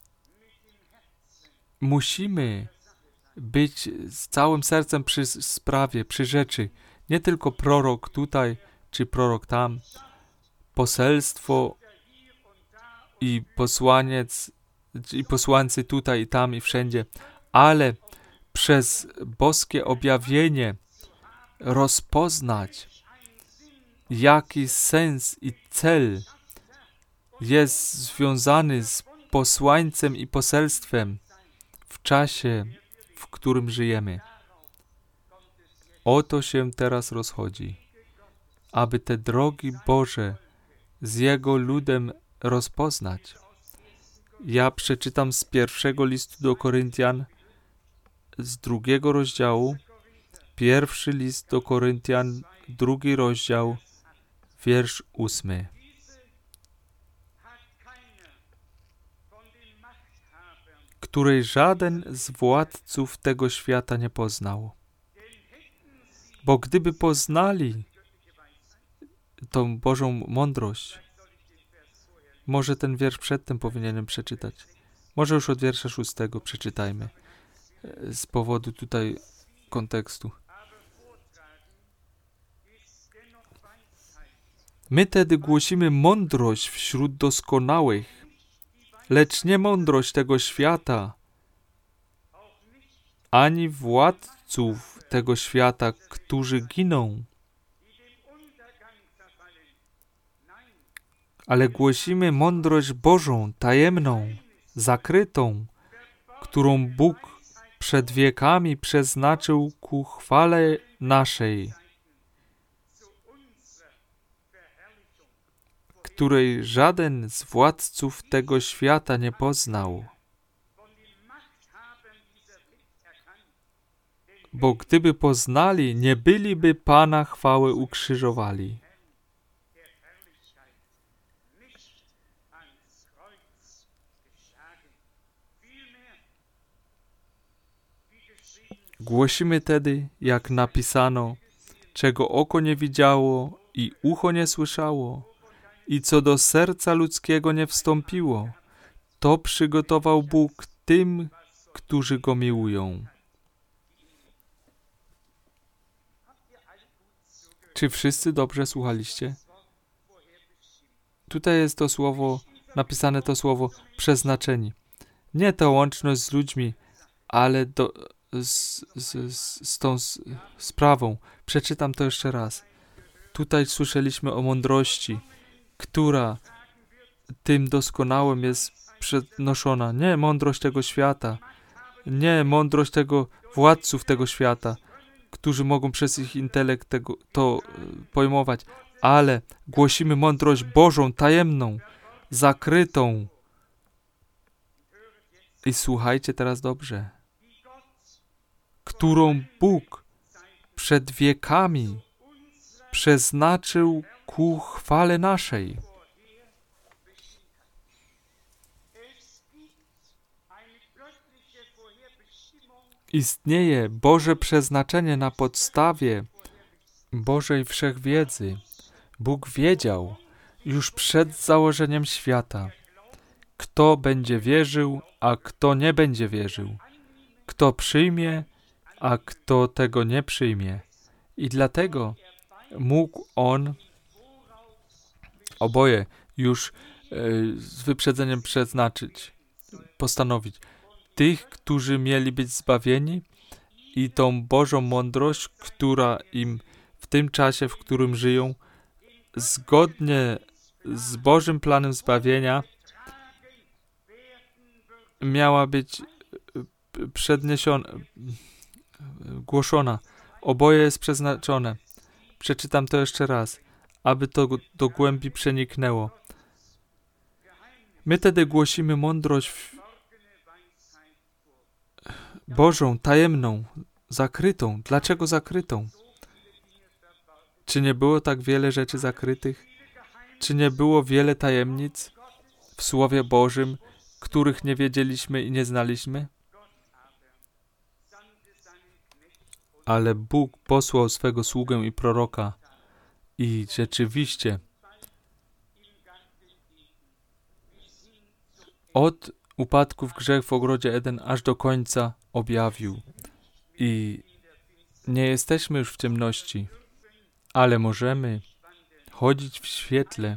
Musimy być z całym sercem przy sprawie, przy rzeczy. Nie tylko prorok tutaj, czy prorok tam, poselstwo i posłaniec, i posłańcy tutaj i tam i wszędzie, ale przez boskie objawienie rozpoznać, jaki sens i cel jest związany z posłańcem i poselstwem w czasie, w którym żyjemy. O to się teraz rozchodzi, aby te drogi Boże z Jego ludem rozpoznać. Ja przeczytam z pierwszego listu do Koryntian, z drugiego rozdziału, pierwszy list do Koryntian, drugi rozdział, wiersz ósmy. Której żaden z władców tego świata nie poznał. Bo gdyby poznali tą Bożą mądrość, może ten wiersz przedtem powinienem przeczytać. Może już od wiersza szóstego przeczytajmy. Z powodu tutaj kontekstu. My tedy głosimy mądrość wśród doskonałych, lecz nie mądrość tego świata, ani władców tego świata, którzy giną. Ale głosimy mądrość Bożą, tajemną, zakrytą, którą Bóg przed wiekami przeznaczył ku chwale naszej, której żaden z władców tego świata nie poznał. Bo gdyby poznali, nie byliby Pana chwały ukrzyżowali. Głosimy tedy, jak napisano, czego oko nie widziało i ucho nie słyszało, i co do serca ludzkiego nie wstąpiło, to przygotował Bóg tym, którzy Go miłują. Czy wszyscy dobrze słuchaliście? tutaj jest to słowo, napisane to słowo przeznaczeni. Nie to łączność z ludźmi, ale do, z, z, z, z tą z, sprawą. Przeczytam to jeszcze raz. Tutaj słyszeliśmy o mądrości, która tym doskonałym jest przenoszona. Nie mądrość tego świata, nie mądrość tego władców tego świata, którzy mogą przez ich intelekt tego, to pojmować, ale głosimy mądrość Bożą, tajemną, zakrytą. I słuchajcie teraz dobrze. Którą Bóg przed wiekami przeznaczył ku chwale naszej. Istnieje Boże przeznaczenie na podstawie Bożej wszechwiedzy. Bóg wiedział już przed założeniem świata, kto będzie wierzył, a kto nie będzie wierzył, kto przyjmie, a kto tego nie przyjmie. I dlatego mógł On oboje już y, z wyprzedzeniem przeznaczyć, postanowić. Tych, którzy mieli być zbawieni i tą Bożą mądrość, która im w tym czasie, w którym żyją, zgodnie z Bożym planem zbawienia miała być przedniesiona, głoszona. Oboje jest przeznaczone. Przeczytam to jeszcze raz, aby to do głębi przeniknęło. My tedy głosimy mądrość Bożą, tajemną, zakrytą. Dlaczego zakrytą? Czy nie było tak wiele rzeczy zakrytych? Czy nie było wiele tajemnic w Słowie Bożym, których nie wiedzieliśmy i nie znaliśmy? Ale Bóg posłał swego sługę i proroka i rzeczywiście od upadku w grzech w ogrodzie Eden aż do końca objawił. I nie jesteśmy już w ciemności, ale możemy chodzić w świetle.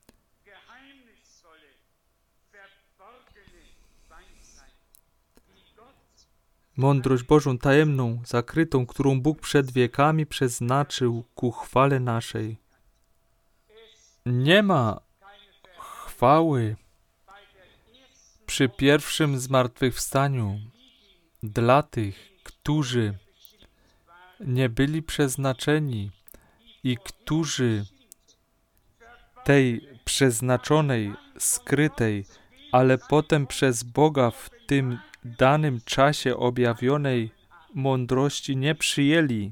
Mądrość Bożą tajemną, zakrytą, którą Bóg przed wiekami przeznaczył ku chwale naszej. Nie ma chwały przy pierwszym zmartwychwstaniu dla tych, którzy nie byli przeznaczeni i którzy tej przeznaczonej, skrytej, ale potem przez Boga w tym danym czasie objawionej mądrości nie przyjęli.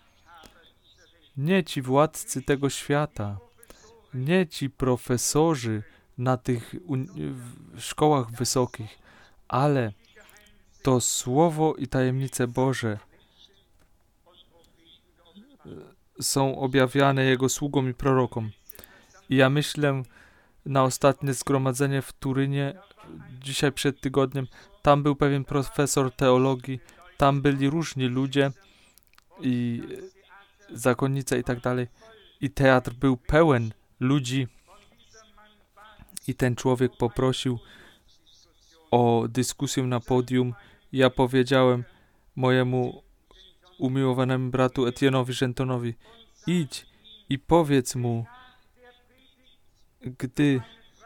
Nie ci władcy tego świata, nie ci profesorzy na tych szkołach wysokich, ale to Słowo i tajemnice Boże są objawiane Jego sługom i prorokom. I ja myślę na ostatnie zgromadzenie w Turynie, dzisiaj przed tygodniem, tam był pewien profesor teologii, tam byli różni ludzie i zakonnice i tak dalej. I teatr był pełen ludzi i ten człowiek poprosił o dyskusję na podium. Ja powiedziałem mojemu umiłowanemu bratu Etienne'owi Gentonowi, idź i powiedz mu, gdy,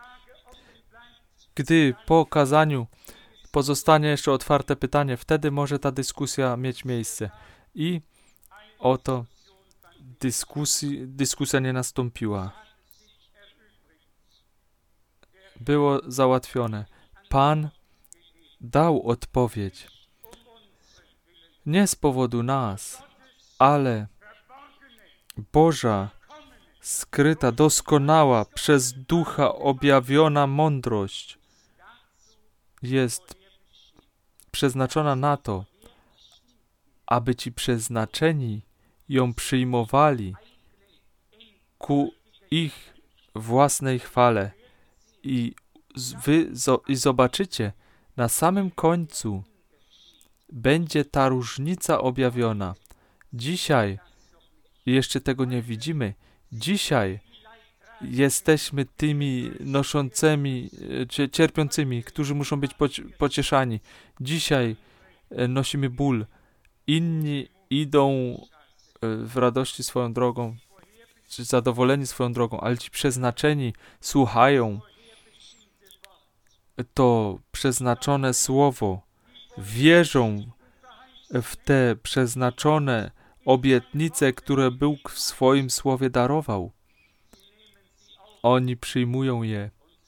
gdy po kazaniu pozostanie jeszcze otwarte pytanie, wtedy może ta dyskusja mieć miejsce. I oto dyskusji, dyskusja nie nastąpiła. Było załatwione. Pan dał odpowiedź. Nie z powodu nas, ale Boża, skryta, doskonała, przez Ducha objawiona mądrość jest przeznaczona na to, aby ci przeznaczeni ją przyjmowali ku ich własnej chwale. I wy i zobaczycie, na samym końcu będzie ta różnica objawiona. Dzisiaj jeszcze tego nie widzimy. Dzisiaj jesteśmy tymi noszącymi, cierpiącymi, którzy muszą być pocieszani. Dzisiaj nosimy ból. Inni idą w radości swoją drogą, czy zadowoleni swoją drogą, ale ci przeznaczeni słuchają to przeznaczone słowo, wierzą w te przeznaczone obietnice, które Bóg w swoim słowie darował. Oni przyjmują je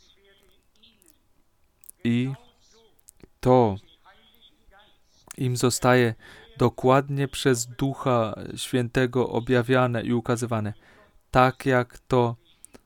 i to im zostaje dokładnie przez Ducha Świętego objawiane i ukazywane, tak jak to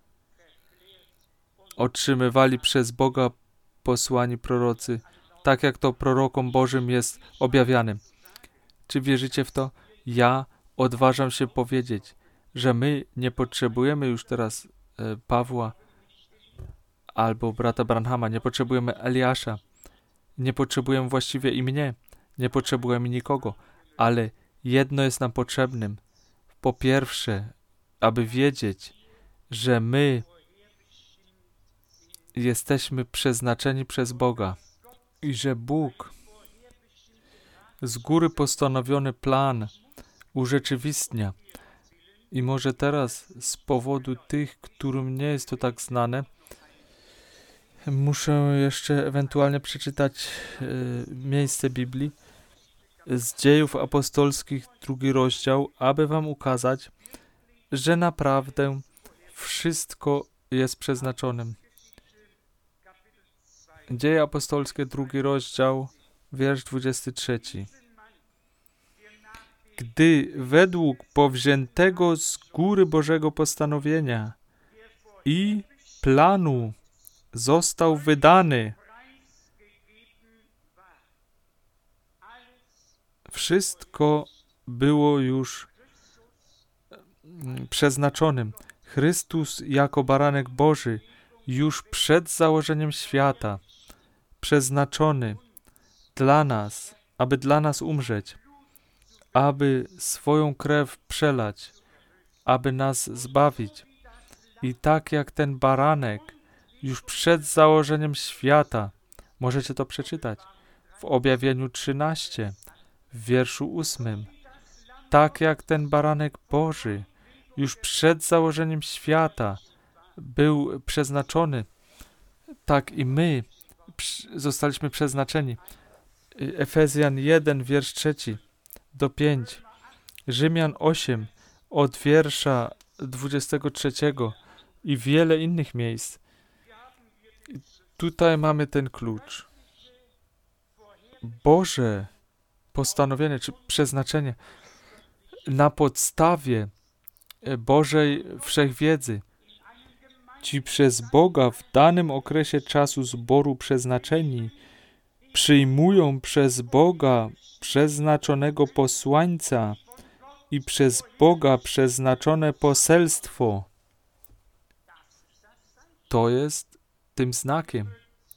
otrzymywali przez Boga posłani prorocy, tak jak to prorokom Bożym jest objawiane. Czy wierzycie w to? Ja odważam się powiedzieć, że my nie potrzebujemy już teraz e, Pawła albo brata Branhama, nie potrzebujemy Eliasza, nie potrzebujemy właściwie i mnie, nie potrzebujemy nikogo, ale jedno jest nam potrzebnym. Po pierwsze, aby wiedzieć, że my jesteśmy przeznaczeni przez Boga i że Bóg z góry postanowiony plan urzeczywistnia. I może teraz z powodu tych, którym nie jest to tak znane, muszę jeszcze ewentualnie przeczytać e, miejsce Biblii z Dziejów Apostolskich, drugi rozdział, aby wam ukazać, że naprawdę wszystko jest przeznaczonym. Dzieje Apostolskie, drugi rozdział, wiersz dwudziesty trzeci. Gdy według powziętego z góry Bożego postanowienia i planu został wydany, wszystko było już przeznaczonym. Chrystus jako baranek Boży już przed założeniem świata przeznaczony dla nas, aby dla nas umrzeć, aby swoją krew przelać, aby nas zbawić. I tak jak ten baranek już przed założeniem świata, możecie to przeczytać w Objawieniu trzynaście, w wierszu ósmym. Tak jak ten baranek Boży już przed założeniem świata był przeznaczony, tak i my zostaliśmy przeznaczeni. Efezjan jeden, wiersz trzeci do piątego. Rzymian osiem, od wiersza dwudziestego trzeciego i wiele innych miejsc. Tutaj mamy ten klucz. Boże postanowienie, czy przeznaczenie na podstawie Bożej wszechwiedzy. Ci przez Boga w danym okresie czasu zboru przeznaczeni przyjmują przez Boga przeznaczonego posłańca i przez Boga przeznaczone poselstwo. To jest tym znakiem.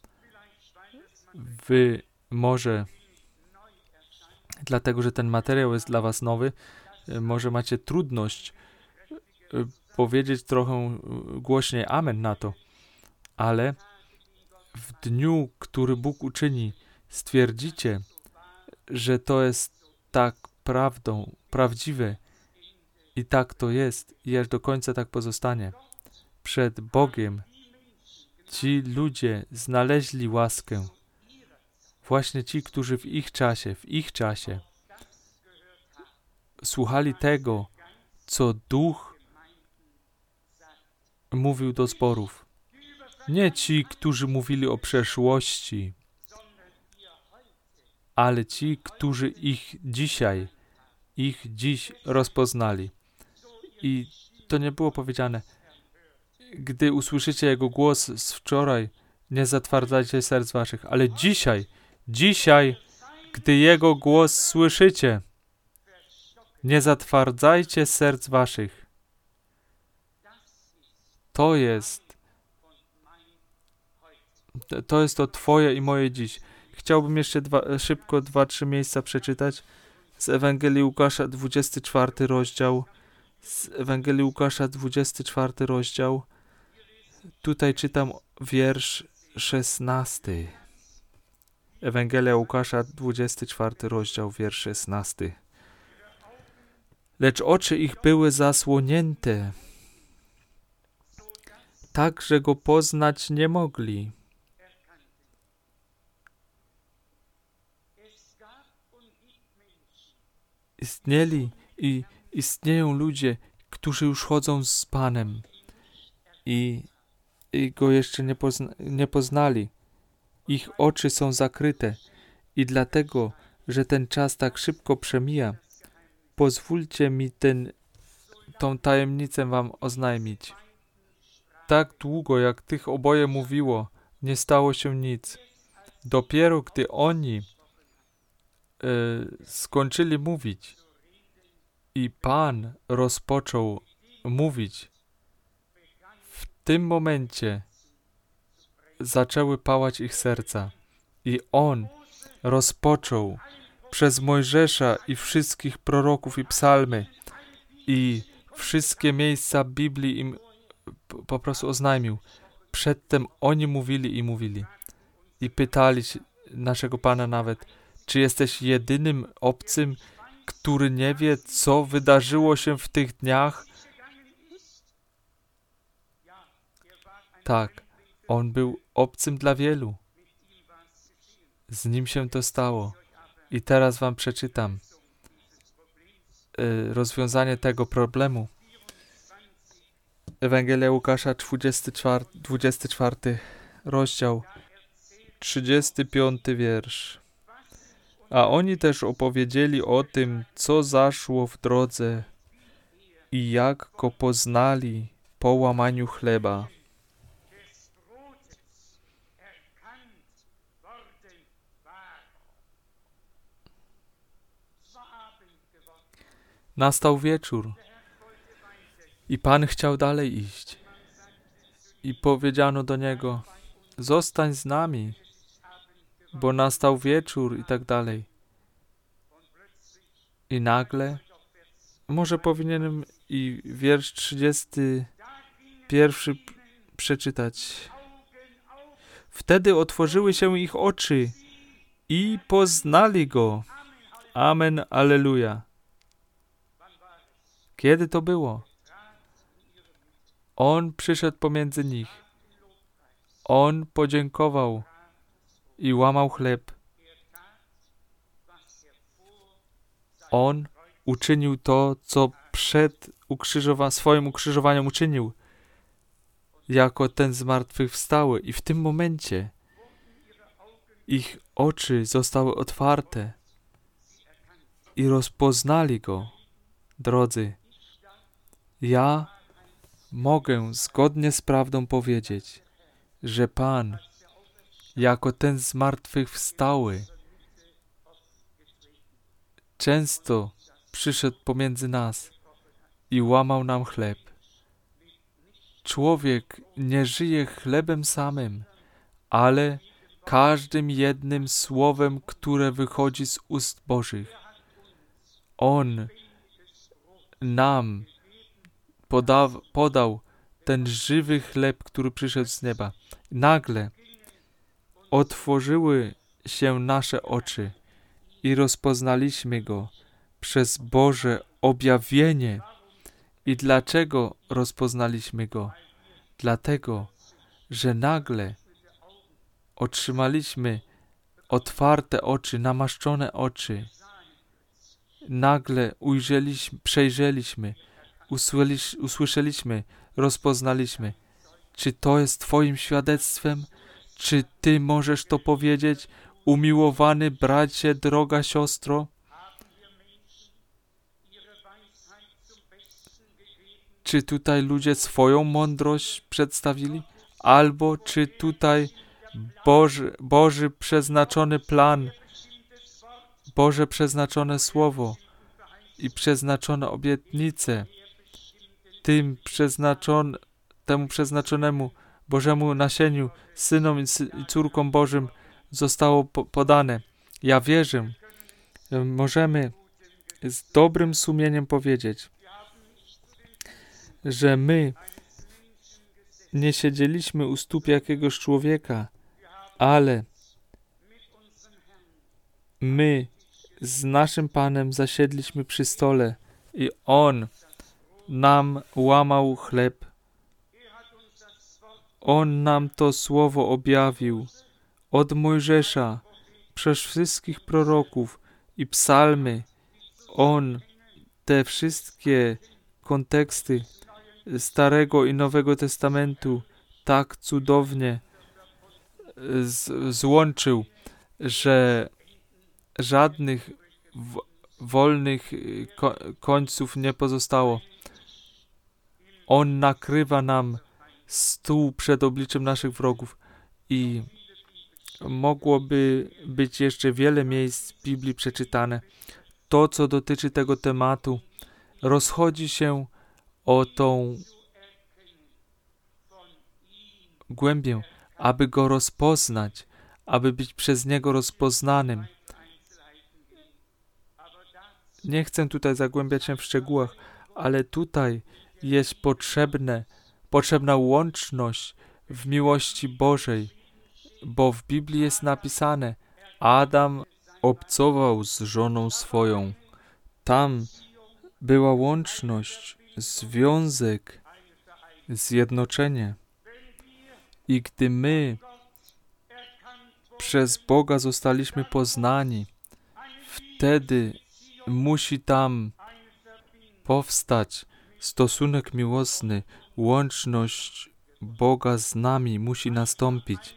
Wy może, dlatego że ten materiał jest dla was nowy, może macie trudność powiedzieć trochę głośniej amen na to, ale w dniu, który Bóg uczyni, stwierdzicie, że to jest tak prawdą, prawdziwe i tak to jest i aż do końca tak pozostanie. Przed Bogiem ci ludzie znaleźli łaskę. Właśnie ci, którzy w ich czasie, w ich czasie słuchali tego, co Duch mówił do zborów. Nie ci, którzy mówili o przeszłości, ale ci, którzy ich dzisiaj, ich dziś rozpoznali. I to nie było powiedziane, gdy usłyszycie Jego głos z wczoraj, nie zatwardzajcie serc waszych, ale dzisiaj, dzisiaj, gdy Jego głos słyszycie, nie zatwardzajcie serc waszych. To jest, to jest to Twoje i moje dziś. Chciałbym jeszcze dwa, szybko dwa, trzy miejsca przeczytać z Ewangelii Łukasza, dwudziesty czwarty rozdział, z Ewangelii Łukasza, dwudziesty czwarty rozdział, tutaj czytam wiersz szesnasty. Ewangelia Łukasza, dwudziesty czwarty rozdział, wiersz szesnasty. Lecz oczy ich były zasłonięte, tak, że go poznać nie mogli. Istnieli i istnieją ludzie, którzy już chodzą z Panem i, i Go jeszcze nie, pozna, nie poznali. Ich oczy są zakryte i dlatego, że ten czas tak szybko przemija, pozwólcie mi ten, tą tajemnicę wam oznajmić. Tak długo, jak tych oboje mówiło, nie stało się nic. Dopiero gdy oni e, skończyli mówić i Pan rozpoczął mówić, w tym momencie zaczęły pałać ich serca i On rozpoczął przez Mojżesza i wszystkich proroków i psalmy i wszystkie miejsca Biblii im po prostu oznajmił. Przedtem oni mówili i mówili i pytali naszego Pana nawet, czy jesteś jedynym obcym, który nie wie, co wydarzyło się w tych dniach? Tak, on był obcym dla wielu. Z nim się to stało. I teraz wam przeczytam y, rozwiązanie tego problemu. Ewangelia Łukasza, dwudziesty czwarty rozdział, trzydziesty piąty wiersz. A oni też opowiedzieli o tym, co zaszło w drodze i jak go poznali po łamaniu chleba. Nastał wieczór i Pan chciał dalej iść. I powiedziano do Niego, zostań z nami, bo nastał wieczór i tak dalej. I nagle, może powinienem i wiersz trzydziesty pierwszy przeczytać. Wtedy otworzyły się ich oczy i poznali Go. Amen, alleluja. Kiedy to było? On przyszedł pomiędzy nich. On podziękował i łamał chleb. On uczynił to, co przed ukrzyżowa- swoim ukrzyżowaniem uczynił, jako ten zmartwychwstały. I w tym momencie ich oczy zostały otwarte i rozpoznali Go. Drodzy, ja mogę zgodnie z prawdą powiedzieć, że Pan, jako ten zmartwychwstały, często przyszedł pomiędzy nas i łamał nam chleb. Człowiek nie żyje chlebem samym, ale każdym jednym słowem, które wychodzi z ust Bożych. On nam poda, podał ten żywy chleb, który przyszedł z nieba. Nagle otworzyły się nasze oczy i rozpoznaliśmy Go przez Boże objawienie. I dlaczego rozpoznaliśmy Go? Dlatego, że nagle otrzymaliśmy otwarte oczy, namaszczone oczy. Nagle ujrzeliśmy, przejrzeliśmy, usłyszeliśmy, rozpoznaliśmy. Czy to jest Twoim świadectwem? Czy Ty możesz to powiedzieć, umiłowany bracie, droga siostro? Czy tutaj ludzie swoją mądrość przedstawili? Albo czy tutaj Boży, Boży przeznaczony plan, Boże przeznaczone słowo i przeznaczone obietnice tym przeznaczon, temu przeznaczonemu Bożemu nasieniu, synom i, sy, i córkom Bożym zostało po, podane. Ja wierzę, możemy z dobrym sumieniem powiedzieć, że my nie siedzieliśmy u stóp jakiegoś człowieka, ale my z naszym Panem zasiedliśmy przy stole i On nam łamał chleb. On nam to słowo objawił od Mojżesza, przez wszystkich proroków i psalmy. On te wszystkie konteksty Starego i Nowego Testamentu tak cudownie z- złączył, że żadnych w- wolnych ko- końców nie pozostało. On nakrywa nam stół przed obliczem naszych wrogów i mogłoby być jeszcze wiele miejsc w Biblii przeczytane. To, co dotyczy tego tematu, rozchodzi się o tą głębię, aby Go rozpoznać, aby być przez Niego rozpoznanym. Nie chcę tutaj zagłębiać się w szczegółach, ale tutaj jest potrzebne, potrzebna łączność w miłości Bożej, bo w Biblii jest napisane: Adam obcował z żoną swoją. Tam była łączność, związek, zjednoczenie. I gdy my przez Boga zostaliśmy poznani, wtedy musi tam powstać stosunek miłosny, łączność Boga z nami musi nastąpić.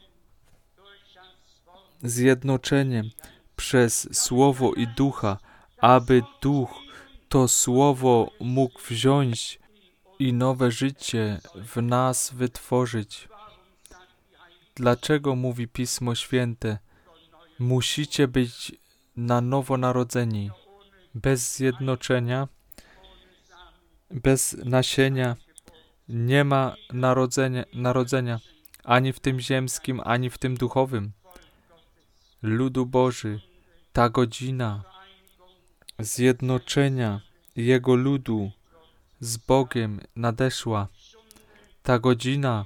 Zjednoczenie przez Słowo i Ducha, aby Duch to Słowo mógł wziąć i nowe życie w nas wytworzyć. Dlaczego mówi Pismo Święte? Musicie być na nowo narodzeni. Bez zjednoczenia, bez nasienia nie ma narodzenia, narodzenia ani w tym ziemskim, ani w tym duchowym. Ludu Boży, ta godzina zjednoczenia Jego ludu z Bogiem nadeszła. Ta godzina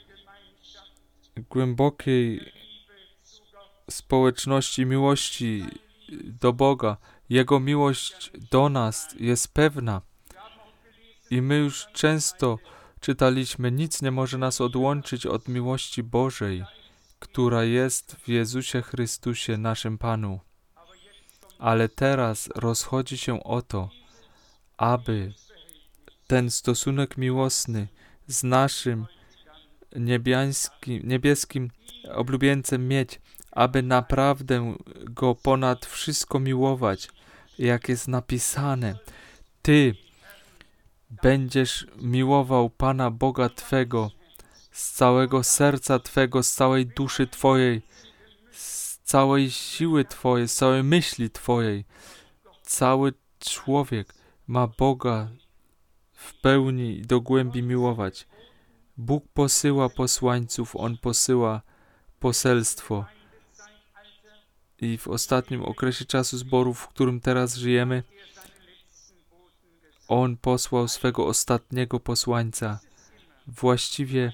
głębokiej społeczności miłości do Boga, Jego miłość do nas jest pewna. I my już często czytaliśmy, nic nie może nas odłączyć od miłości Bożej, która jest w Jezusie Chrystusie, naszym Panu. Ale teraz rozchodzi się o to, aby ten stosunek miłosny z naszym niebiańskim, niebieskim oblubieńcem mieć, aby naprawdę Go ponad wszystko miłować, jak jest napisane. Ty będziesz miłował Pana Boga Twego z całego serca Twego, z całej duszy Twojej, z całej siły Twojej, z całej myśli Twojej. Cały człowiek ma Boga w pełni i do głębi miłować. Bóg posyła posłańców, On posyła poselstwo. I w ostatnim okresie czasu zborów, w którym teraz żyjemy, On posłał swego ostatniego posłańca. Właściwie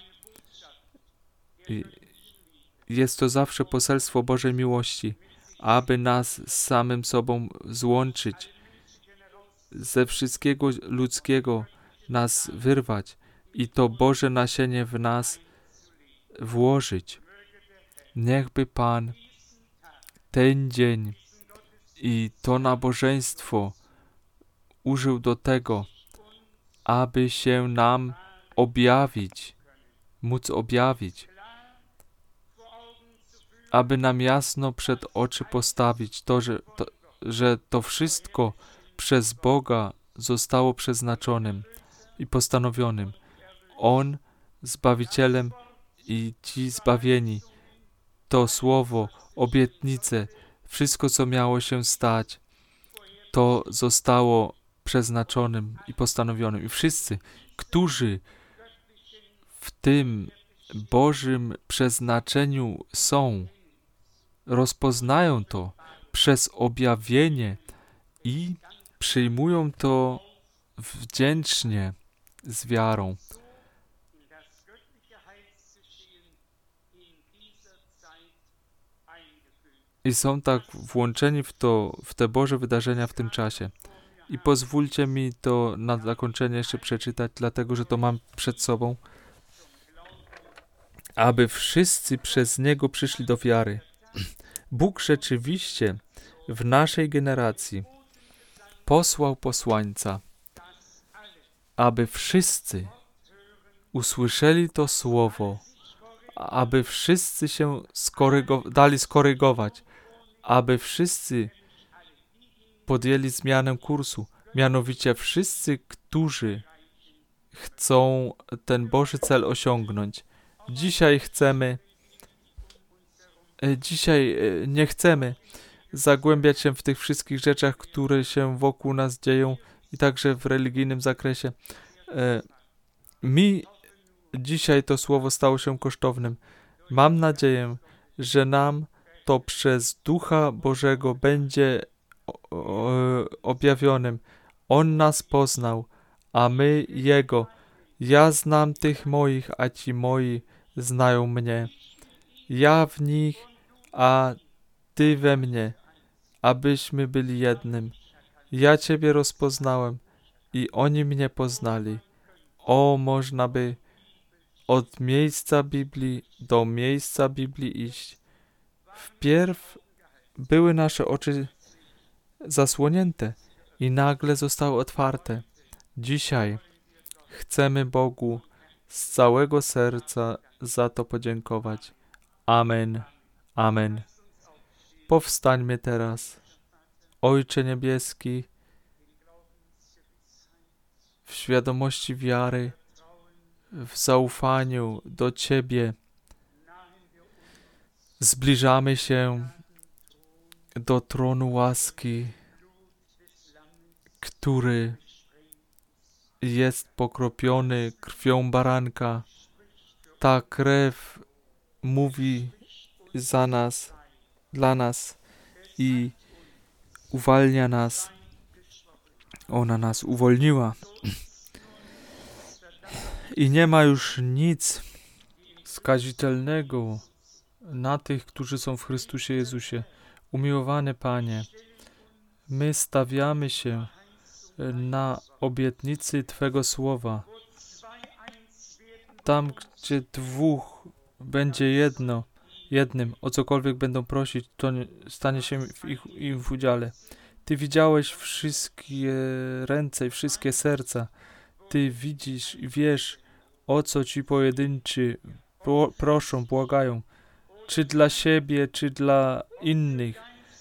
jest to zawsze poselstwo Bożej miłości, aby nas z samym sobą złączyć, ze wszystkiego ludzkiego nas wyrwać i to Boże nasienie w nas włożyć. Niechby Pan ten dzień i to nabożeństwo użył do tego, aby się nam objawić, móc objawić, aby nam jasno przed oczy postawić to, że to, że to wszystko przez Boga zostało przeznaczonym i postanowionym. On, Zbawicielem i ci zbawieni, to słowo, obietnice, wszystko, co miało się stać, to zostało przeznaczonym i postanowionym. I wszyscy, którzy w tym Bożym przeznaczeniu są, rozpoznają to przez objawienie i przyjmują to wdzięcznie z wiarą. i są tak włączeni w to, w te Boże wydarzenia w tym czasie. I pozwólcie mi to na zakończenie jeszcze przeczytać, dlatego że to mam przed sobą. Aby wszyscy przez Niego przyszli do wiary. Bóg rzeczywiście w naszej generacji posłał posłańca, aby wszyscy usłyszeli to słowo, aby wszyscy się skorygo- dali skorygować, aby wszyscy podjęli zmianę kursu, mianowicie wszyscy, którzy chcą ten Boży cel osiągnąć. Dzisiaj chcemy, dzisiaj nie chcemy zagłębiać się w tych wszystkich rzeczach, które się wokół nas dzieją i także w religijnym zakresie. Mi dzisiaj to słowo stało się kosztownym. Mam nadzieję, że nam to przez Ducha Bożego będzie objawionym. On nas poznał, a my Jego. Ja znam tych moich, a ci moi znają mnie. Ja w nich, a Ty we mnie, abyśmy byli jednym. Ja Ciebie rozpoznałem i oni mnie poznali. O, można by od miejsca Biblii do miejsca Biblii iść. Wpierw były nasze oczy zasłonięte i nagle zostały otwarte. Dzisiaj chcemy Bogu z całego serca za to podziękować. Amen. Amen. Powstańmy teraz. Ojcze Niebieski, w świadomości wiary, w zaufaniu do Ciebie zbliżamy się do tronu łaski, który jest pokropiony krwią baranka. Ta krew mówi za nas, dla nas i uwalnia nas. Ona nas uwolniła. I nie ma już nic skazitelnego na tych, którzy są w Chrystusie Jezusie. Umiłowany Panie, my stawiamy się na obietnicy Twego Słowa. Tam, gdzie dwóch będzie jedno, jednym, o cokolwiek będą prosić, to stanie się w ich, im w udziale. Ty widziałeś wszystkie ręce i wszystkie serca. Ty widzisz i wiesz, o co ci pojedynczy pro, proszą, błagają. Czy dla siebie, czy dla innych.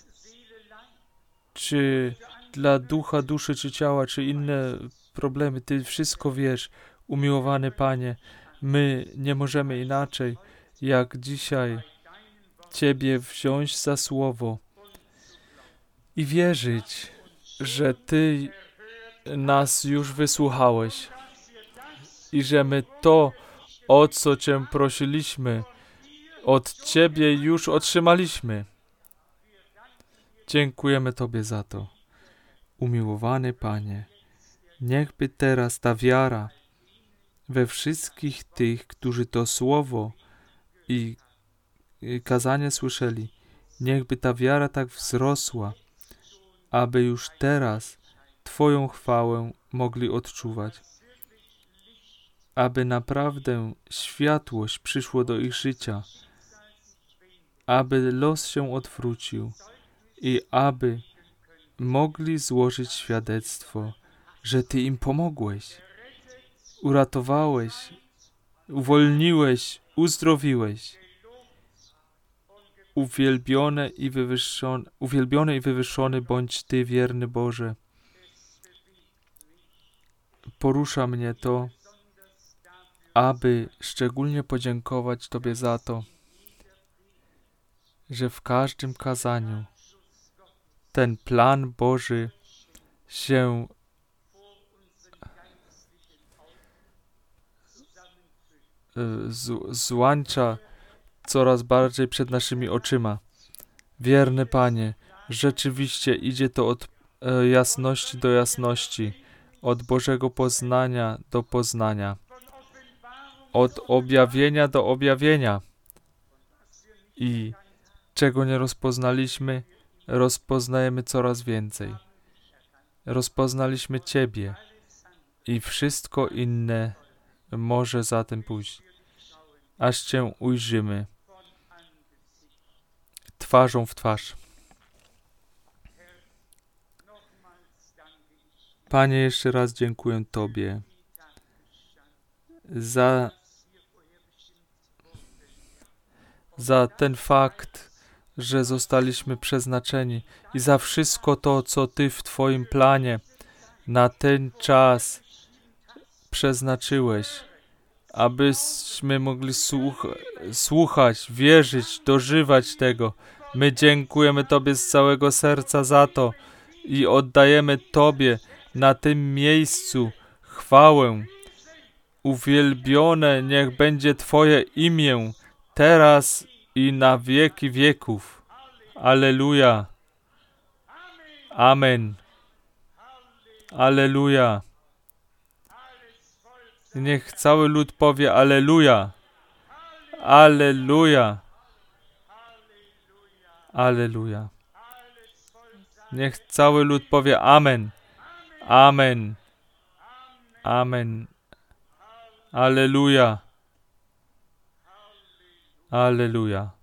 Czy dla ducha, duszy, czy ciała, czy inne problemy. Ty wszystko wiesz, umiłowany Panie. My nie możemy inaczej, jak dzisiaj Ciebie wziąć za słowo i wierzyć, że Ty nas już wysłuchałeś i że my to, o co Cię prosiliśmy, od Ciebie już otrzymaliśmy. Dziękujemy Tobie za to. Umiłowany Panie, niechby teraz ta wiara we wszystkich tych, którzy to słowo i kazanie słyszeli, niechby ta wiara tak wzrosła, aby już teraz Twoją chwałę mogli odczuwać. Aby naprawdę światłość przyszło do ich życia, aby los się odwrócił i aby mogli złożyć świadectwo, że Ty im pomogłeś, uratowałeś, uwolniłeś, uzdrowiłeś. Uwielbione i wywyższone, uwielbiony i wywyższony bądź Ty, wierny Boże. Porusza mnie to, aby szczególnie podziękować Tobie za to, że w każdym kazaniu ten plan Boży się z- złącza coraz bardziej przed naszymi oczyma. Wierny Panie, rzeczywiście idzie to od e, jasności do jasności, od Bożego poznania do poznania, od objawienia do objawienia. I czego nie rozpoznaliśmy, rozpoznajemy coraz więcej. Rozpoznaliśmy Ciebie i wszystko inne może za tym pójść, aż Cię ujrzymy twarzą w twarz. Panie, jeszcze raz dziękuję Tobie za, za ten fakt, że zostaliśmy przeznaczeni i za wszystko to, co Ty w Twoim planie na ten czas przeznaczyłeś, abyśmy mogli słuch słuchać, wierzyć, dożywać tego. My dziękujemy Tobie z całego serca za to i oddajemy Tobie na tym miejscu chwałę. Uwielbione niech będzie Twoje imię teraz i na wieki wieków. Alleluja. Amen. Alleluja. Niech cały lud powie Alleluja. Alleluja. Alleluja. Niech cały lud powie Amen. Amen. Amen. Alleluja. Alleluja.